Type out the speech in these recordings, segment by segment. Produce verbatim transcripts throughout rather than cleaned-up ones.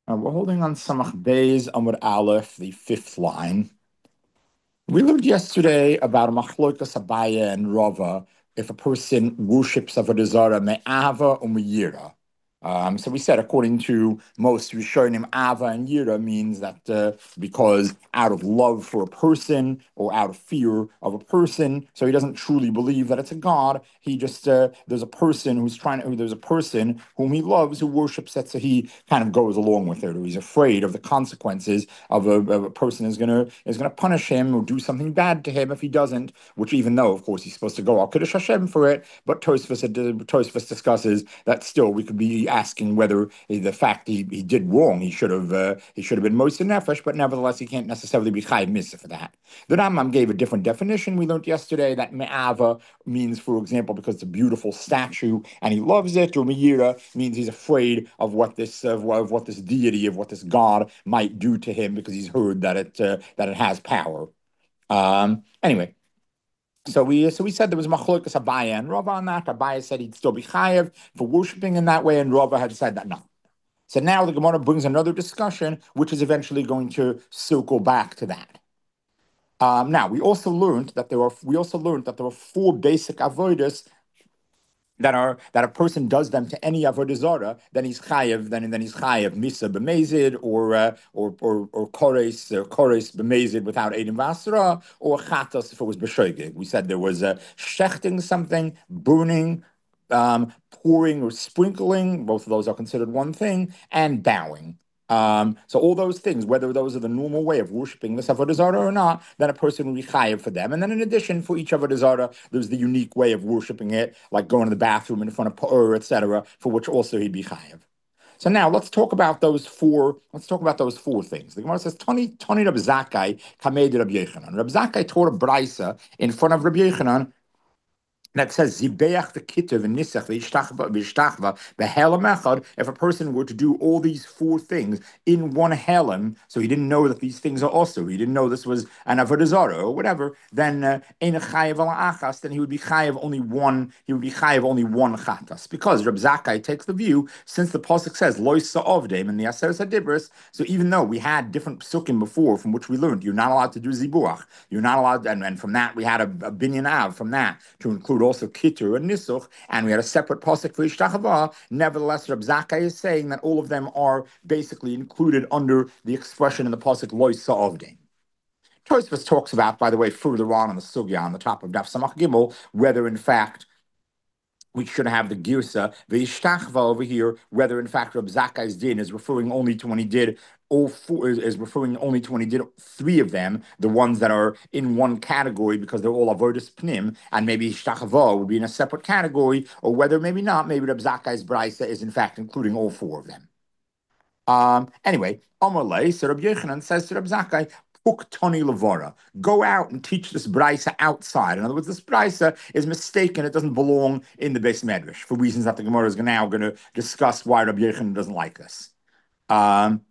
Uh, we're holding on Samach Beis Amud Aleph, the fifth line. We learned yesterday about a machlokas Abaya and Rava if a person worships Avodah Zarah me'ava or me'yira. Um, so we said, according to most Rishonim, Ava and Yira means that uh, because out of love for a person or out of fear of a person, so he doesn't truly believe that it's a god. He just uh, there's a person who's trying to. There's a person whom he loves who worships it, so he kind of goes along with it, or he's afraid of the consequences of a, of a person is gonna is gonna punish him or do something bad to him if he doesn't. Which even though, of course, he's supposed to go al Kiddush Hashem for it, but Tosfos Tosfos discusses that still we could be asking whether the fact he, he did wrong, he should have uh, he should have been Moser Nefesh, but nevertheless he can't necessarily be Chayiv Misa for that. The Rambam gave a different definition. We learned yesterday that Me'ava means, for example, because it's a beautiful statue and he loves it, or Me'ira means he's afraid of what this of, of what this deity, of what this god might do to him because he's heard that it uh, that it has power. Um, anyway. So we so we said there was machlokas Abaya and Rava on that. Abaya said he'd still be chayev for worshiping in that way, and Rava had said that no. So now the Gemara brings another discussion, which is eventually going to circle back to that. Um, now we also learned that there are we also learned that there are four basic avodas that are that a person does them to any avodah zara, then he's chayev, then then he's chayev misa b'mezid, or uh, or or or kores or kores b'mezid without edim vasra, or chatas if it was b'shoigig. We said there was a uh, shechting something, burning, um, pouring or sprinkling. Both of those are considered one thing, and bowing. Um, so all those things, whether those are the normal way of worshiping this avodah zarah or not, then a person will be chayev for them. And then in addition, for each avodah zarah, there's the unique way of worshiping it, like going to the bathroom in front of pa'ur, et cetera, for which also he'd be chayev. So now let's talk about those four. Let's talk about those four things. The Gemara says, "Tani Tani Reb Zakkai kamed Reb Yochanan." Reb Zakkai taught a brisa in front of Reb Yochanan that says Zibeach the Kitov and Nisach v'Ishtachva behelem echad. If a person were to do all these four things in one helem, so he didn't know that these things are also, he didn't know this was an avodah zarah or whatever, then ein chayev ala achas, then he would be chayev only one. He would be chayev only one chatas, because Reb Zakkai takes the view, since the pasuk says lois sa'ovdem and the Aseres Hadibros. So even though we had different psukim before from which we learned you're not allowed to do zibuach, you're not allowed, and, and from that we had a, a binyan av from that to include also Kitur and Nisuch, and we had a separate pasuk for Ishtachava. Nevertheless, Reb Zakkai is saying that all of them are basically included under the expression in the pasuk Lois Sa'avdin. Tosfos talks about, by the way, further on in the sugya on the top of Daf Samach Gimel, whether in fact we should have the girsa v'ishtachva over here, whether in fact Reb Zakkai's din is referring only to when he did all four, is, is referring only to when he did three of them, the ones that are in one category because they're all avodas pnim, and maybe ishtachva would be in a separate category, or whether maybe not, maybe Reb Zakkai's brisa is in fact including all four of them. Um, anyway, Amalei, so Reb Yochanan says to Reb Zakkai, Tony Levora, go out and teach this brisa outside. In other words, this brisa is mistaken; it doesn't belong in the Beis Medrash for reasons that the Gemara is now going to discuss why Rabbi Yochanan doesn't like this. Um,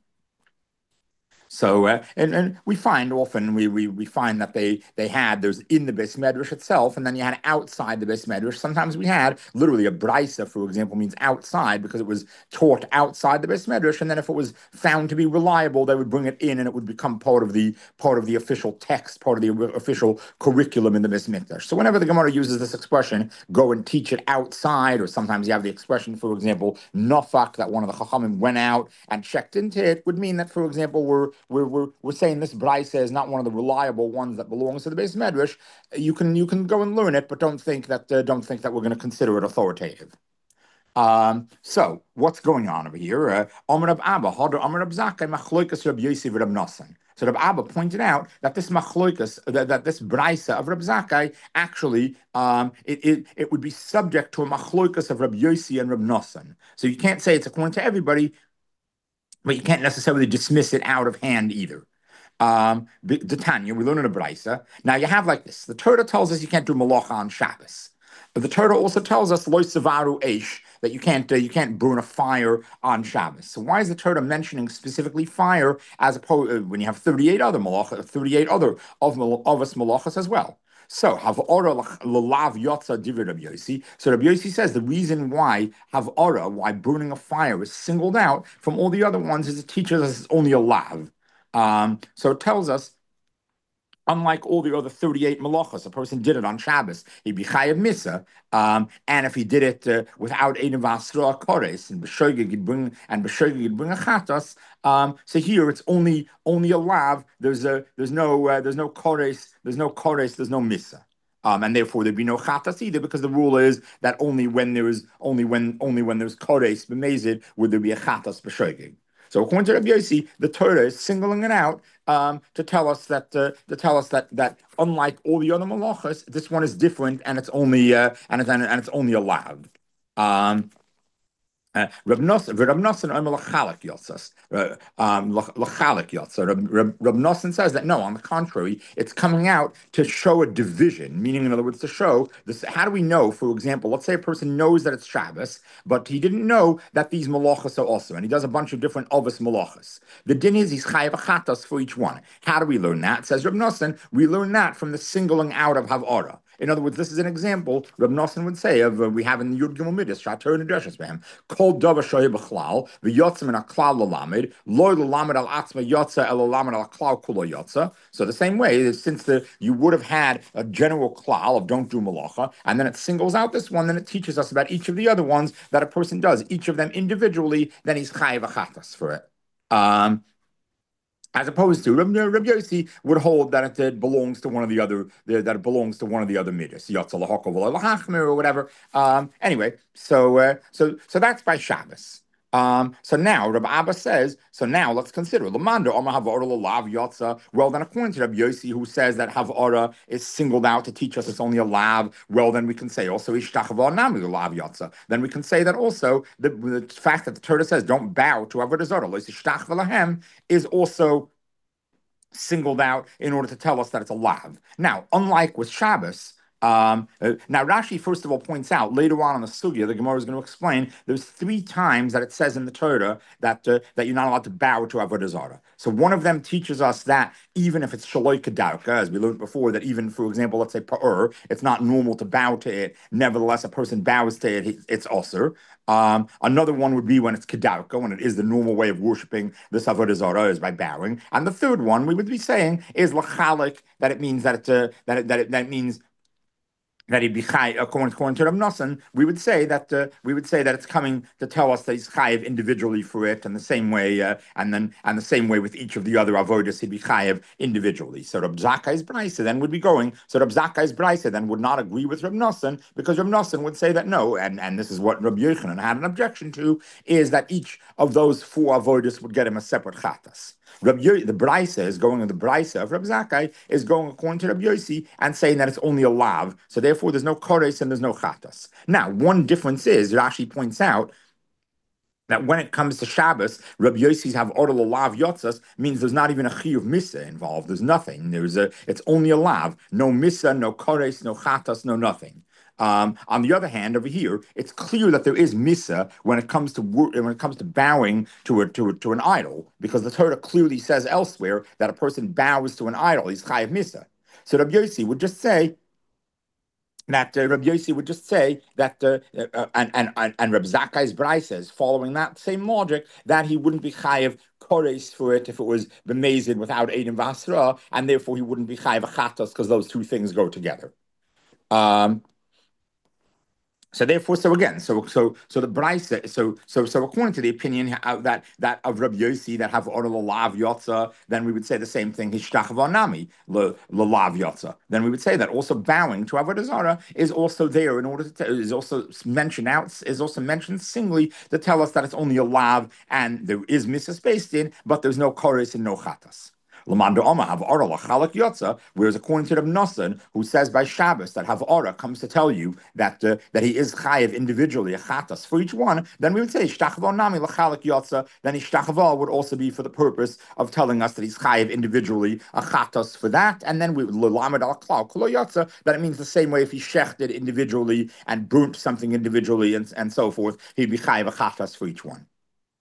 So uh, and, and we find often we, we we find that they they had there's in the Beis Medrash itself, and then you had outside the Beis Medrash. Sometimes we had literally a brisa, for example, means outside because it was taught outside the Beis Medrash, and then if it was found to be reliable, they would bring it in, and it would become part of the part of the official text, part of the official curriculum in the Beis Medrash. So whenever the Gemara uses this expression, go and teach it outside, or sometimes you have the expression, for example, nafak, that one of the Chachamim went out and checked into it, would mean that, for example, we're We're, we're, we're saying this brisa is not one of the reliable ones that belongs to the Beis Medrash. You can you can go and learn it, but don't think that uh, don't think that we're going to consider it authoritative. Um, so what's going on over here? Uh, Amar Rab Abba, Hadar Amar Rab Zakkai, Machloikas Rab Yosef Rab Nosson. So Rab Abba pointed out that this machloikas, that, that this brisa of Rab Zakkai, actually, um, it, it it would be subject to a machloikas of Rab Yossi and Rab Nosson. So you can't say it's according to everybody, but you can't necessarily dismiss it out of hand either. Um, the, the Tanya, we learn in a brisa. Now you have like this: the Torah tells us you can't do malacha on Shabbos, but the Torah also tells us lo savaru eish, that you can't uh, you can't burn a fire on Shabbos. So why is the Torah mentioning specifically fire as opposed uh, when you have thirty-eight other malacha, thirty-eight other of of us malachas as well? So Havora lalav yotza divrei Rabbi Yossi. So Rabbi Yossi says the reason why Havora, why burning a fire, is singled out from all the other ones is it teaches us it's only a lav. Um, so it tells us, unlike all the other thirty-eight malachas, a person did it on Shabbos, he'd be chayav misa. Um, and if he did it uh, without Eidim Vasra Kores, and B'shogeg he'd bring and B'shogeg he'd bring a chatas. Um, so here it's only only a lav. There's a there's no uh, there's no kores, there's no kores, there's no misa. Um, and therefore there'd be no chatas either, because the rule is that only when there is only when only when there's kores b'mezid would there be a chatas b'shogeg. So according to Rabbi Yossi, the Torah is singling it out um, to tell us that uh, to tell us that that unlike all the other malachas, this one is different, and it's only uh, and it's and it's only allowed. Um, uh, Rab Nosson, Rab Nosson, lachalak yotzas, um, lachalak yotzas. Rab Rab Nosson says that no, on the contrary, it's coming out to show a division. Meaning, in other words, to show this. How do we know? For example, let's say a person knows that it's Shabbos, but he didn't know that these malachas are also, and he does a bunch of different ovus malachas. The din is he's chayav achatas for each one. How do we learn that? Says Rab Nosson, we learn that from the singling out of havara. In other words, this is an example Rab Nosson would say of uh, we have in the Yud Gimel Midas, Shator and Dreshes Bam, Kol Dava Shoy B'Chlal, V'Yotzim and Aklal Lalamid, Loy Lalamid Al Atzma Yotza El Lalamid Al Klal Kulo Yotza. So the same way, since the you would have had a general klal of don't do malacha, and then it singles out this one, then it teaches us about each of the other ones that a person does, each of them individually, then he's chayiv achatas for it. Um, As opposed to Rabbi, Rabbi Yossi would hold that it belongs to one of the other, that it belongs to one of the other midas, or whatever. Um, anyway, so uh, so so that's by Shabbos. Um, so now Rabbi Abba says, so now let's consider Lamanda Omar Havara Lav Yotza. Well, then according to Rabbi Yossi, who says that Havara is singled out to teach us it's only a lav, well, then we can say also Ishtachava Nami Lav Yotza. Then we can say that also the, the fact that the Torah says don't bow to Avodah Zarah, Ishtachava Lahem, is also singled out in order to tell us that it's a lav. Now, unlike with Shabbos, um, uh, now Rashi first of all points out later on in the sugya, the Gemara is going to explain there's three times that it says in the Torah that uh, that you're not allowed to bow to Avodah Zarah. So one of them teaches us that even if it's shaloi kedauka, as we learned before, that even, for example, let's say pa'ur, it's not normal to bow to it. Nevertheless, a person bows to it, it's also. Um, another one would be when it's kedauka, when it is the normal way of worshiping this Avodah Zarah is by bowing. And the third one we would be saying is lachalik, that it means that it uh, that it, that it, that it means that he'd be chai, according, according to Rav Nosson, we would say that uh, we would say that it's coming to tell us that he's chayiv individually for it, and the same way, uh, and then and the same way with each of the other avodas, he'd be chayiv individually. So Rav Zakkai's brayse then would be going. So Rav Zakkai's brayse then would not agree with Rav Nosson, because Rav Nosson would say that no, and, and this is what Rav Yochanan had an objection to, is that each of those four avodas would get him a separate chatas. Rabbi Yo- the Brisa is going on the Brisa of Rabbi Zakkai is going according to Rabbi Yossi and saying that it's only a lav, so therefore there's no kores and there's no chatas. Now, one difference is Rashi points out that when it comes to Shabbos, Rabbi Yossi's have orel lav yotzas means there's not even a chiyuv misa involved. There's nothing. There's a. It's only a lav. No misa, no kores, no chatas, no nothing. Um, on the other hand, over here, it's clear that there is misa when it comes to when it comes to bowing to a, to a, to an idol, because the Torah clearly says elsewhere that a person bows to an idol, he's chayav misa. So Rabbi Yossi would just say that uh, Rabbi Yossi would just say that, uh, uh, and and and, and Rabbi Zakkai's Brai says, following that same logic, that he wouldn't be chayav kores for it if it was bemazed without Eidim Vasra, and therefore he wouldn't be chayav achatos, because those two things go together. Um, So therefore, so again, so so so the Bryce, so so so according to the opinion that that of Rabbi Yossi that have orel lav yotza, then we would say the same thing. Hishtachva nami le lav yotza. Then we would say that also bowing to Avodah Zarah is also there in order to is also mentioned out is also mentioned singly to tell us that it's only a lav and there is misa spaced in, but there's no chorus and no chatas. Lamanda Oma have Ora Lachalak Yotza, whereas according to the Nosson, who says by Shabbos that have Ora comes to tell you that uh, that he is chayiv individually a chatas for each one, then we would say Ishtachava Nami Lachalak Yotza. Then Ishtachava would also be for the purpose of telling us that he's chayiv individually a chatas for that, and then we would Lamed Al Klau Kulo Yotza, that it means the same way if he shechted individually and burnt something individually and, and so forth, he'd be chayiv a chatas for each one.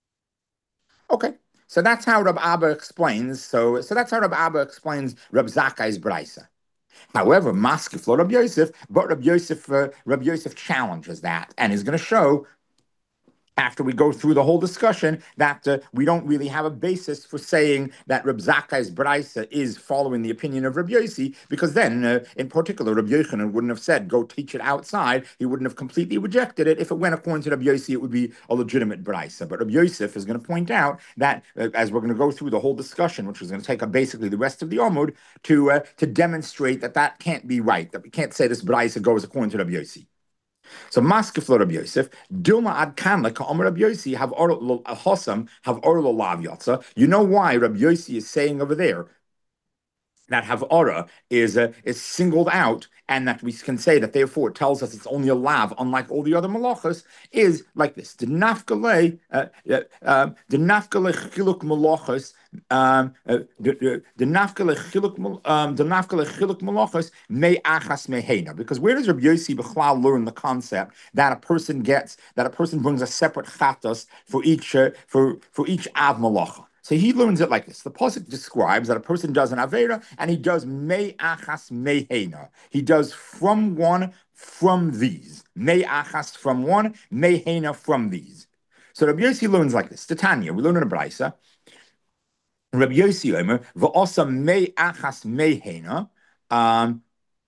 Okay. So that's how Rab Abba explains. So, so that's how Rab Abba explains Rab Zakkai's Brisa. However, Maskif lo Rabbi Yosef, but Rabbi Yosef, uh, Rabbi Yosef challenges that and is going to show, after we go through the whole discussion, that uh, we don't really have a basis for saying that Reb Zakkai's Braisa is following the opinion of Reb Yossi, because then, uh, in particular, Reb Yochanan wouldn't have said, go teach it outside. He wouldn't have completely rejected it. If it went according to Reb Yossi, it would be a legitimate Braisa. But Reb Yosef is going to point out that, uh, as we're going to go through the whole discussion, which is going to take up basically the rest of the Amud, to, uh, to demonstrate that that can't be right, that we can't say this Braisa goes according to Reb Yossi. So Maskef lo Rabbi Yosef, Dilma ad kan like Omer Rabbi Yossi have or Hosam have or lav yotza. You know why Rabbi Yossi is saying over there that Havara is uh, is singled out, and that we can say that therefore it tells us it's only a lav, unlike all the other malachas, is like this: the nafkale, uh, uh, uh, the nafkale chiluk malachas, um, uh, the the nafkale chiluk, um, the nafkale chiluk malachas me achas mehena. Because where does Rabbi Yossi Bechlal learn the concept that a person gets, that a person brings a separate chatas for each uh, for for each av malacha? So he learns it like this. The pasuk describes that a person does an avera, and he does me achas mehena. He does from one, from these. Me achas from one, mehena from these. So Rabbi Yossi learns like this. Titania, we learn in a brisa. Rabbi Yossi Omer v'osa me achas mehena. Um,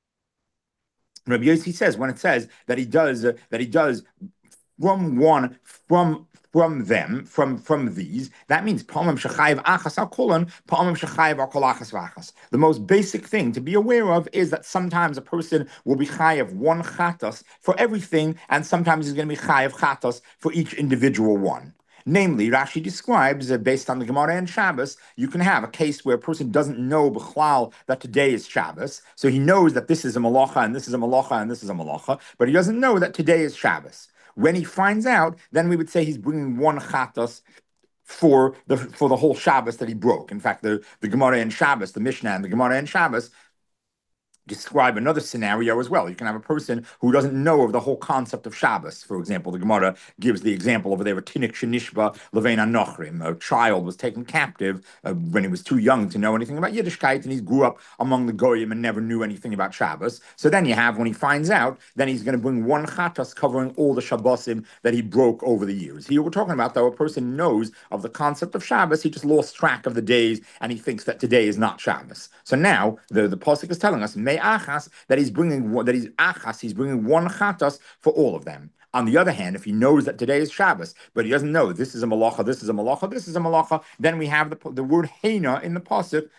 Rabbi Yossi says, when it says that he does uh, that he does from one, from from them, from from these, that means palmim shechayev achas al kolon, palmim shechayev al kol achas v'achas. The most basic thing to be aware of is that sometimes a person will be chayev one chatas for everything, and sometimes he's going to be chayev chatas for each individual one. Namely, Rashi describes, uh, based on the Gemara and Shabbos, you can have a case where a person doesn't know b'chlal that today is Shabbos, so he knows that this is a malacha and this is a malacha and this is a malacha, but he doesn't know that today is Shabbos. When he finds out, then we would say he's bringing one chatas for the for the whole Shabbos that he broke. In fact, the, the Gemara and Shabbos, the Mishnah and the Gemara and Shabbos describe another scenario as well. You can have a person who doesn't know of the whole concept of Shabbos. For example, the Gemara gives the example over there of Tinik Shenishba Levein Anochrim. A child was taken captive uh, when he was too young to know anything about Yiddishkeit, and he grew up among the Goyim and never knew anything about Shabbos. So then you have, when he finds out, then he's going to bring one chatas covering all the Shabbosim that he broke over the years. Here we're talking about, though, a person knows of the concept of Shabbos, he just lost track of the days, and he thinks that today is not Shabbos. So now the, the Pasuk is telling us, May achas, that he's bringing that he's achas, he's bringing one chatas for all of them. On the other hand, if he knows that today is Shabbos, but he doesn't know this is a malacha, this is a malacha, this is a malacha, then we have the the word hena in the pasuk,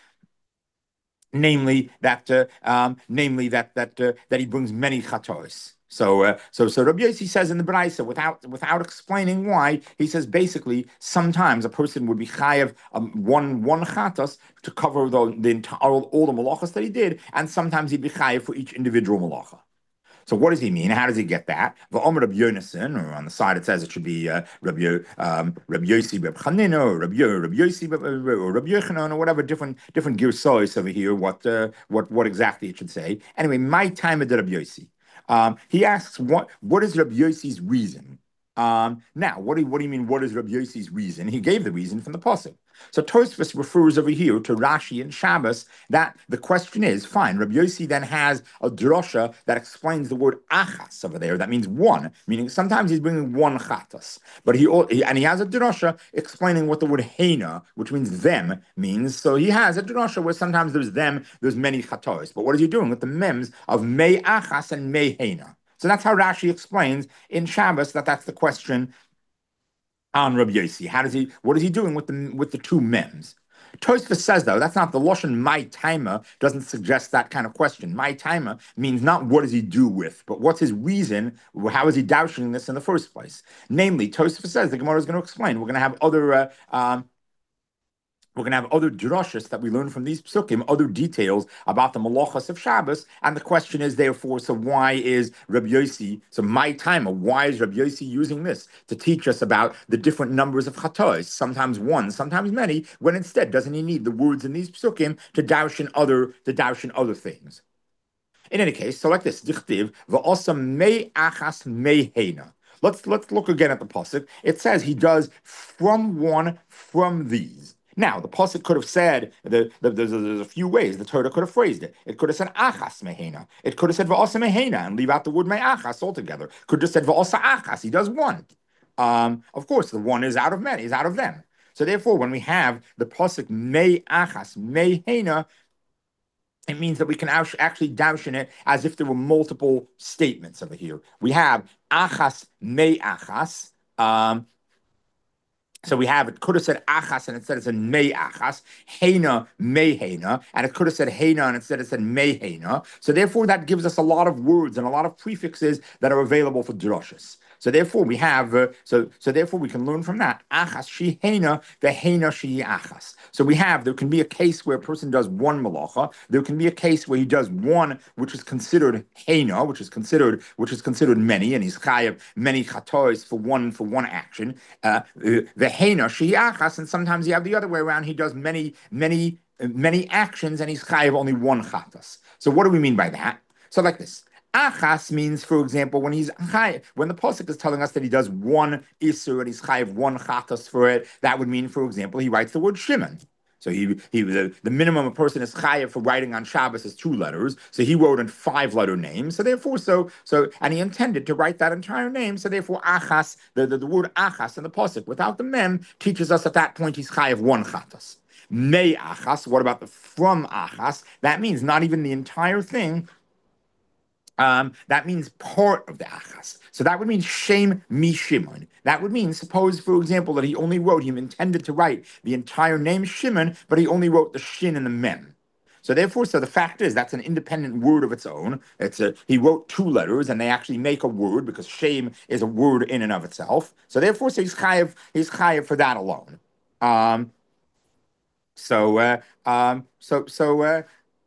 namely that uh, um, namely that that uh, that he brings many chatos. So, uh, so, so Rabbi Yossi says in the Braisa, without without explaining why, he says basically sometimes a person would be chayav um, one one chatas to cover the, the entire all, all the malachas that he did, and sometimes he'd be chayav for each individual malacha. So what does he mean? How does he get that? V'omer Rabbi Yonasan, or on the side it says it should be uh, Rabbi um, Rabbi Yossi Reb Chanina, or Rabbi Rabbi Yossi or Rabbi Yochanan, or whatever different different girsos over here. What uh, what what exactly it should say? Anyway, my time at Rabbi Yossi. Um, he asks, what what is Rabbi Yossi's reason? Um, now, what do, you, what do you mean, what is Rabbi Yossi's reason? He gave the reason from the Pasuk. So Tosfos refers over here to Rashi and Shabbos, that the question is, fine, Rabbi Yossi then has a drosha that explains the word achas over there. That means one, meaning sometimes he's bringing one chatas. But he, and he has a drosha explaining what the word hena, which means them, means. So he has a drosha where sometimes there's them, there's many chatos. But what is he doing with the mems of me achas and me hena? So that's how Rashi explains in Shabbos that that's the question on Rabbi Yossi. How does he? What is he doing with the with the two mems? Tosfos says, though, that's not the lashon my timer, doesn't suggest that kind of question. My timer means not what does he do with, but what's his reason? How is he doubting this in the first place? Namely, Tosfos says, the Gemara is going to explain. We're going to have other. Uh, um, We're going to have other drashas that we learn from these psukim, other details about the malachas of Shabbos, and the question is, therefore, so why is Rabbi Yossi, so my timer, why is Rabbi Yossi using this to teach us about the different numbers of chatos, sometimes one, sometimes many, when instead doesn't he need the words in these psukim to darshan other, to darshan other things? In any case, so like this, dichtiv, v'osa me achas me hena. Let's, let's look again at the pasuk. It says he does from one, from these. Now, the pasuk could have said, the, the, there's, there's a few ways the Torah could have phrased it. It could have said achas mehena. It could have said va'asa mehena and leave out the word me'achas altogether. Could have said va'asa achas. He does one. Um, of course, the one is out of many, is out of them. So therefore, when we have the pasuk me'achas mehena, it means that we can actually darshan it as if there were multiple statements over here. We have achas me'achas. Um, So we have, it could have said achas and instead it said me achas, hena me hena, and it could have said hena and instead it said me hena. So therefore that gives us a lot of words and a lot of prefixes that are available for drushes. So therefore we have, uh, so so therefore we can learn from that, achas she hena, the hena she achas. So we have, there can be a case where a person does one malacha, there can be a case where he does one which is considered hena, which is considered, which is considered many, and he's chayav many chatois for one, for one action. Uh, the hena she achas, and sometimes you have the other way around, he does many, many, many actions and he's chayav only one chatas. So what do we mean by that? So like this. Achas means, for example, when he's chayav, when the pasuk is telling us that he does one isur and he's chayav one chatas for it, that would mean, for example, he writes the word Shimon. So he he the, the minimum a person is chayav for writing on Shabbos is two letters. So he wrote in five letter names. So therefore, so so and he intended to write that entire name. So therefore, achas, the, the, the word achas in the pasuk without the mem teaches us at that point he's chayav one chatas. Me achas. What about the from achas? That means not even the entire thing. Um, that means part of the achas. So that would mean shem mi Shimon. That would mean, suppose, for example, that he only wrote, he intended to write the entire name Shimon, but he only wrote the shin and the mem. So therefore, so the fact is that's an independent word of its own. It's a, he wrote two letters, and they actually make a word because shem is a word in and of itself. So therefore, so he's chayav, he's chayav for that alone. Um, so, uh, um, so, so. Uh,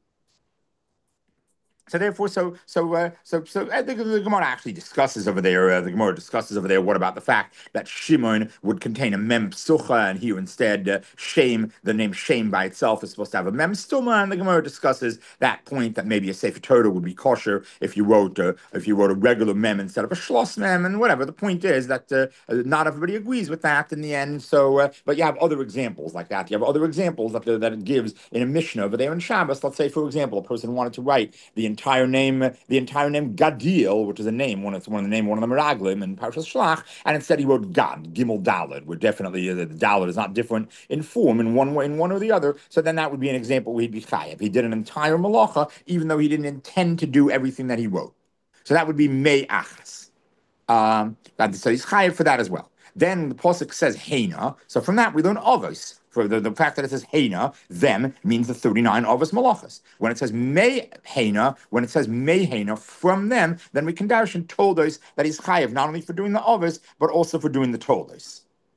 So therefore, so so uh, so so uh, the, the Gemara actually discusses over there. Uh, the Gemara discusses over there. What about the fact that Shimon would contain a mem psucha, and here instead uh, shame, the name shame by itself is supposed to have a mem stuma. And the Gemara discusses that point that maybe a sefer Torah would be kosher if you wrote uh, if you wrote a regular mem instead of a shloss mem, and whatever. The point is that uh, not everybody agrees with that in the end. So, uh, but you have other examples like that. You have other examples that that it gives in a Mishnah over there in Shabbos. Let's say, for example, a person wanted to write the entire name, the entire name Gadil, which is a name, one it's one of the name, one of the Meraglim in Parshas Shlach, and instead he wrote Gad, Gimel Daled, where definitely uh, the Daled is not different in form in one way, in one or the other. So then that would be an example where he'd be chayav. He did an entire malacha, even though he didn't intend to do everything that he wrote. So that would be Mei Achas. Um, so he's chayav for that as well. Then the pasuk says Hena. So from that we learn Avos. For the, the fact that it says Hena, them means the thirty-nine Avos Malachas. When it says May Hena, when it says May Hena, from them, then we can darshan told us that he's chayav not only for doing the Avos, but also for doing the Toldos.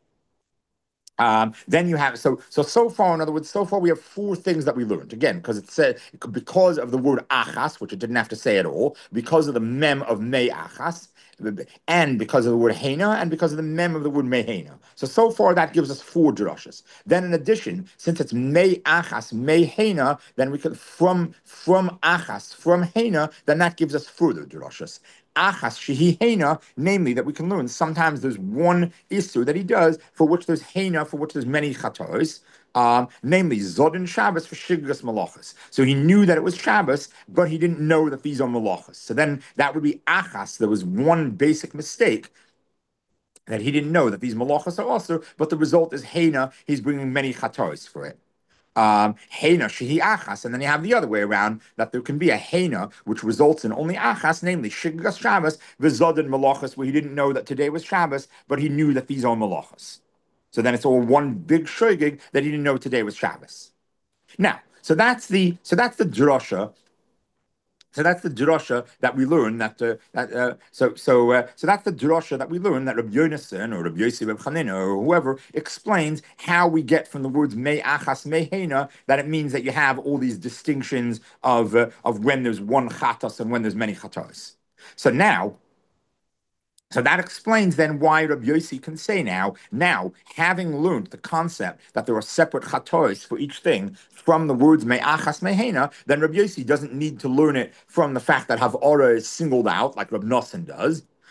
Um, then you have so so so far. In other words, so far we have four things that we learned. Again, because it said because of the word achas, which it didn't have to say at all, because of the mem of me achas, and because of the word hena, and because of the mem of the word mehena. So so far that gives us four drushes. Then in addition, since it's me achas mehena, then we could from from achas from hena, then that gives us further drushes. Achas shehi hena, namely that we can learn sometimes there's one issur that he does for which there's hena, for which there's many chatos, um, namely Zodin Shabbos for Shigras Malachas. So he knew that it was Shabbos, but he didn't know that these are Malachas. So then that would be Achas. There was one basic mistake that he didn't know that these Malachas are also, but the result is hena, he's bringing many chatos for it. Um, Hena shehi achas, and then you have the other way around that there can be a hena which results in only achas, namely shigras Shabbos v'zodin malachas, where he didn't know that today was Shabbos, but he knew that these are malachas. So then it's all one big shogig that he didn't know today was Shabbos. Now, so that's the so that's the drasha. So that's the drasha that we learn that uh, that uh, so so uh, so that's the drasha that we learn that Rabbi Yonasan or Rabbi Yossi Reb Chanina or whoever explains how we get from the words me achas me hena that it means that you have all these distinctions of uh, of when there's one chatas and when there's many chatas. So now. So that explains then why Rabbi Yossi can say now, now, having learned the concept that there are separate chatois for each thing from the words me'achas mehena, then Rabbi Yossi doesn't need to learn it from the fact that Havara is singled out, like Rabbi Nosson does.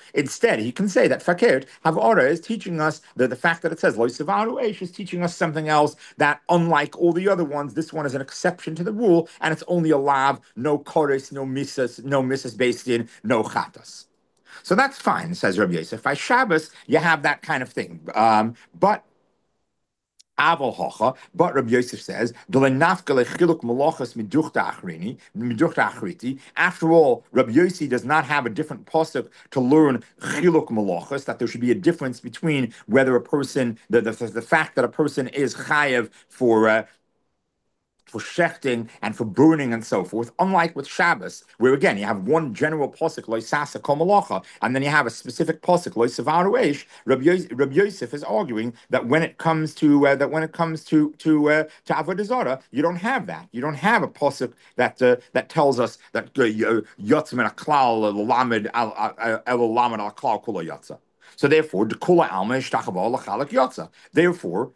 Instead, he can say that fakert havara is teaching us that the fact that it says lo sevaru eish is teaching us something else, that unlike all the other ones, this one is an exception to the rule, and it's only a lav, no chorus, no misas, no misas based in, no chatas. So that's fine, says Rabbi Yosef. By Shabbos, you have that kind of thing. Um, but Aval hocha, but Rabbi Yosef says, after all, Rabbi Yosef does not have a different pasuk to learn chiluk malachas, that there should be a difference between whether a person, the, the, the fact that a person is chayev for uh, for shechting and for burning and so forth, unlike with Shabbos, where again you have one general pasuk loy sasa kol malacha, and then you have a specific pasuk loy sevaru eish. Rabbi Yosef, Rabbi Yosef is arguing that when it comes to uh, that when it comes to to uh, to avodah zarah, you don't have that. You don't have a pasuk that uh, that tells us that yotz min aklal lamed el lamed al klal kula yotza. So therefore, the kula alma ishtachava lachalak yotza. Therefore,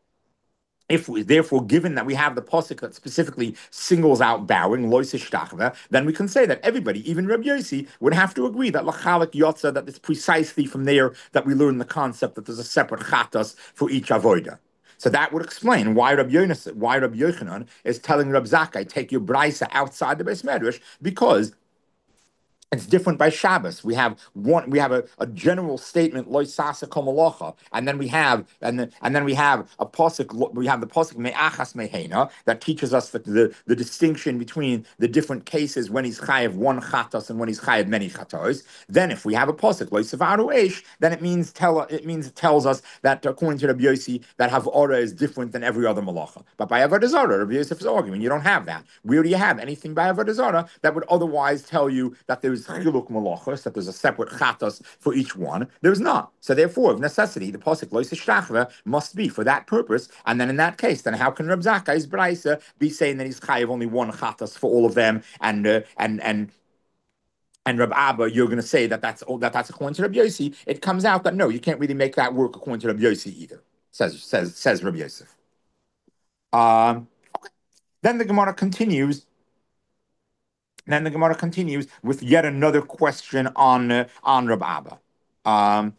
If we, therefore, given that we have the pasuk that specifically singles out bowing, lois ishtachva, then we can say that everybody, even Rabbi Yossi, would have to agree that lachalak yotza, that it's precisely from there that we learn the concept that there's a separate chatas for each avoida. So that would explain why Rabbi Yonas, why Rabbi Yochanan is telling Rabbi Zakkai, take your brisa outside the Beis Medrash, because it's different by Shabbos. We have one. We have a, a general statement, loy sasa kol malacha, and then we have and then, and then we have a pasuk. We have the pasuk me'achas mehena that teaches us the, the, the distinction between the different cases when he's chayev one chatos and when he's chayev many chatos. Then, if we have a pasuk loy sevaru eish, then it means tell it means it tells us that according to Rabbi Yossi, that havara is different than every other malacha. But by avodah zarah, Rabbi Yosef is arguing you don't have that. Where do you have anything by avodah zarah that would otherwise tell you that there's chiluk malachos, that there's a separate chatas for each one? There's not. So therefore, of necessity, the pasuk lois ishtachva must be for that purpose. And then in that case, then how can Reb Zakkai's brisa be saying that he's chayiv only one chatas for all of them, and uh, and and and Reb Abba, you're going to say that that's that that's according to Reb Yossi? It comes out that no, you can't really make that work according to Reb Yossi either. Says says says Reb Yosef. Um, okay. Then the Gemara continues. Then the Gemara continues with yet another question on uh, on Reb Abba. Um,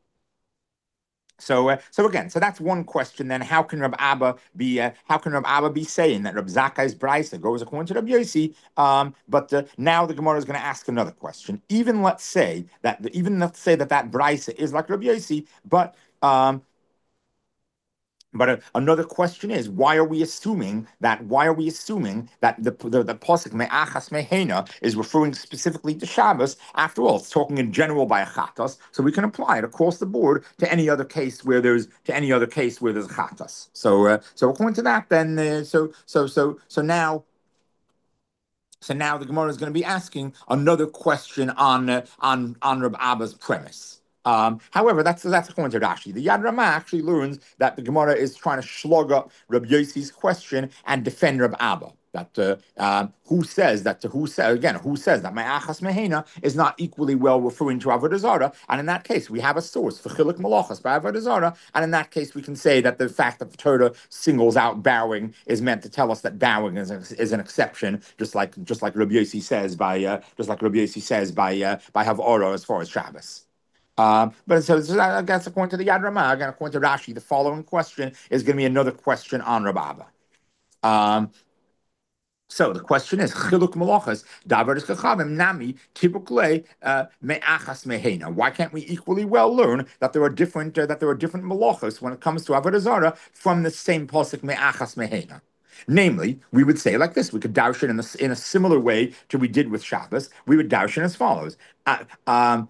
so, uh, so again, so that's one question. Then, how can Reb Abba be? Uh, how can Reb Abba be saying that Reb Zakkai's brisa goes according to Reb Yossi? Um, but uh, now the Gemara is going to ask another question. Even let's say that, even let's say that that brisa is like Reb Yossi, but um, But uh, another question is, why are we assuming that? Why are we assuming that the the, the pasuk me'achas mehena is referring specifically to Shabbos? After all, it's talking in general by a chatas, so we can apply it across the board to any other case where there's to any other case where there's a chatas. So, uh, so according to that, then, uh, so so so so now. So now the Gemara is going to be asking another question on uh, on on Reb Abba's premise. Um, however, that's that's according to Rashi. The Yad Ramah actually learns that the Gemara is trying to slug up Reb Yossi's question and defend Reb Abba. That uh, uh, who says that who says again who says that Ma'achas Mehena is not equally well referring to Avodah Zarah, and in that case we have a source for Chilik Malachas by Avodah Zarah, and in that case we can say that the fact that the Torah singles out bowing is meant to tell us that bowing is, a, is an exception, just like just like Rabbi Yossi says by uh, just like Rabbi Yossi says by uh, by Havara as far as Shabbos. Um, but so, so I guess according to the Yad Ramah, again according to Rashi, the following question is going to be another question on Reb Abba. Um, So the question is, Chiluk Malachas, Davar Chachamim Nami Tibukle Me'achas Mehena. Why can't we equally well learn that there are different uh, that there are different malachas when it comes to Avodah Zarah from the same pasuk Me'achas Mehena? Namely, we would say like this: we could darshan in a, in a similar way to we did with Shabbos. We would darshan as follows. Uh, um,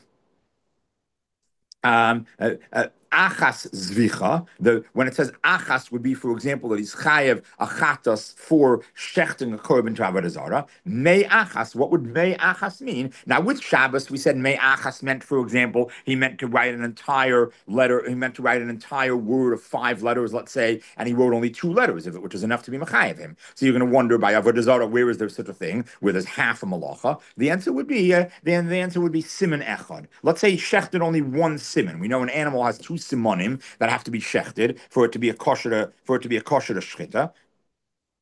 um, uh, uh, Achas zvicha. The when it says achas would be, for example, that he's chayev achatas for shechting a korban to avodah zarah. May achas. What would may achas mean? Now with Shabbos, we said may achas meant, for example, he meant to write an entire letter. He meant to write an entire word of five letters, let's say, and he wrote only two letters of it, which is enough to be mechayev him. So you're going to wonder by avodah zarah, where is there such a thing where there's half a malacha? The answer would be uh, the, the answer would be siman echad. Let's say he shechted only one siman. We know an animal has two simonim that have to be shechted for it to be a kosher for it to be a kosher shchita.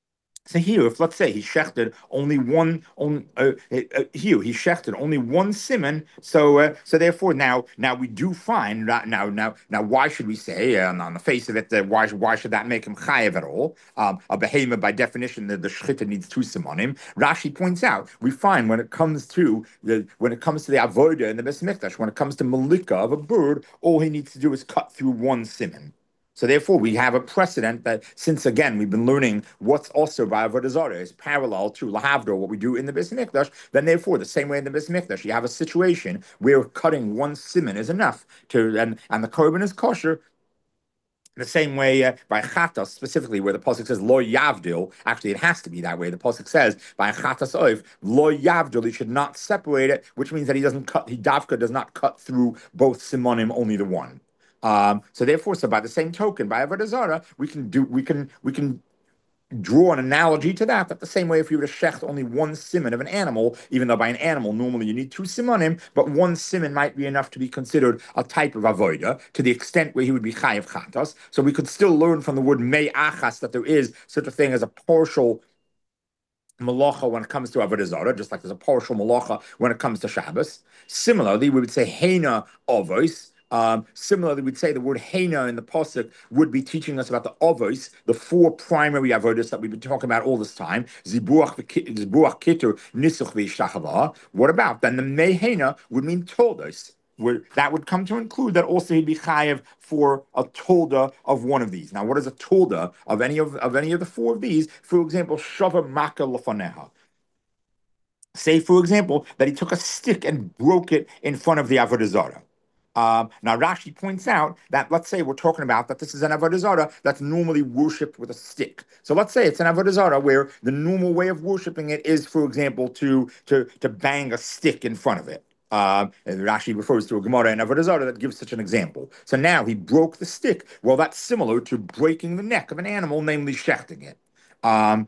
So here, if let's say he shechted only one, on uh, uh, here he shechted only one simon, so uh, so therefore now now we do find that now now now why should we say uh, on the face of it uh, why why should that make him chayev at all? Um, a behemoth by definition the, the shechita needs two simonim. Rashi points out we find when it comes to the when it comes to the avoda and the Beis Mikdash, when it comes to malika of a bird, all he needs to do is cut through one simon. So therefore, we have a precedent that, since again we've been learning what's also by Avodah Zarah is parallel to Lahavdor, what we do in the Beis Mikdash. Then therefore, the same way in the Beis Mikdash, you have a situation where cutting one simon is enough to, and and the korban is kosher. The same way uh, by chatas specifically, where the pasuk says lo yavdil, actually it has to be that way. The pasuk says by chatas oif lo yavdil, he should not separate it, which means that he doesn't cut. He davka does not cut through both simonim, only the one. Um, so therefore, so by the same token, by Avodah Zarah, we can do we can we can draw an analogy to that. That the same way, if you were to shecht only one simon of an animal, even though by an animal normally you need two simonim, but one simon might be enough to be considered a type of avodah to the extent where he would be chayiv chatas. So we could still learn from the word mei achas that there is such a thing as a partial malacha when it comes to Avodah Zarah, just like there's a partial malacha when it comes to Shabbos. Similarly, we would say Hena Avos. Um, similarly, we'd say the word Hena in the pasuk would be teaching us about the Avos, the four primary avodas that we've been talking about all this time. Zibuach, Zibuach Kitur, Nisuch V'Yishtachava. What about then the Mehena would mean Toldos? Where that would come to include that also he'd be chayev for a tolda of one of these. Now, what is a tolda of any of, of any of the four of these? For example, shava maka lafaneha. Say, for example, that he took a stick and broke it in front of the avodah zarah. Um, now, Rashi points out that, let's say we're talking about that this is an avodah zarah that's normally worshipped with a stick. So let's say it's an avodah zarah where the normal way of worshiping it is, for example, to to to bang a stick in front of it. Uh, and Rashi refers to a Gemara in Avodah Zarah that gives such an example. So now he broke the stick. Well, that's similar to breaking the neck of an animal, namely shechting it. Um,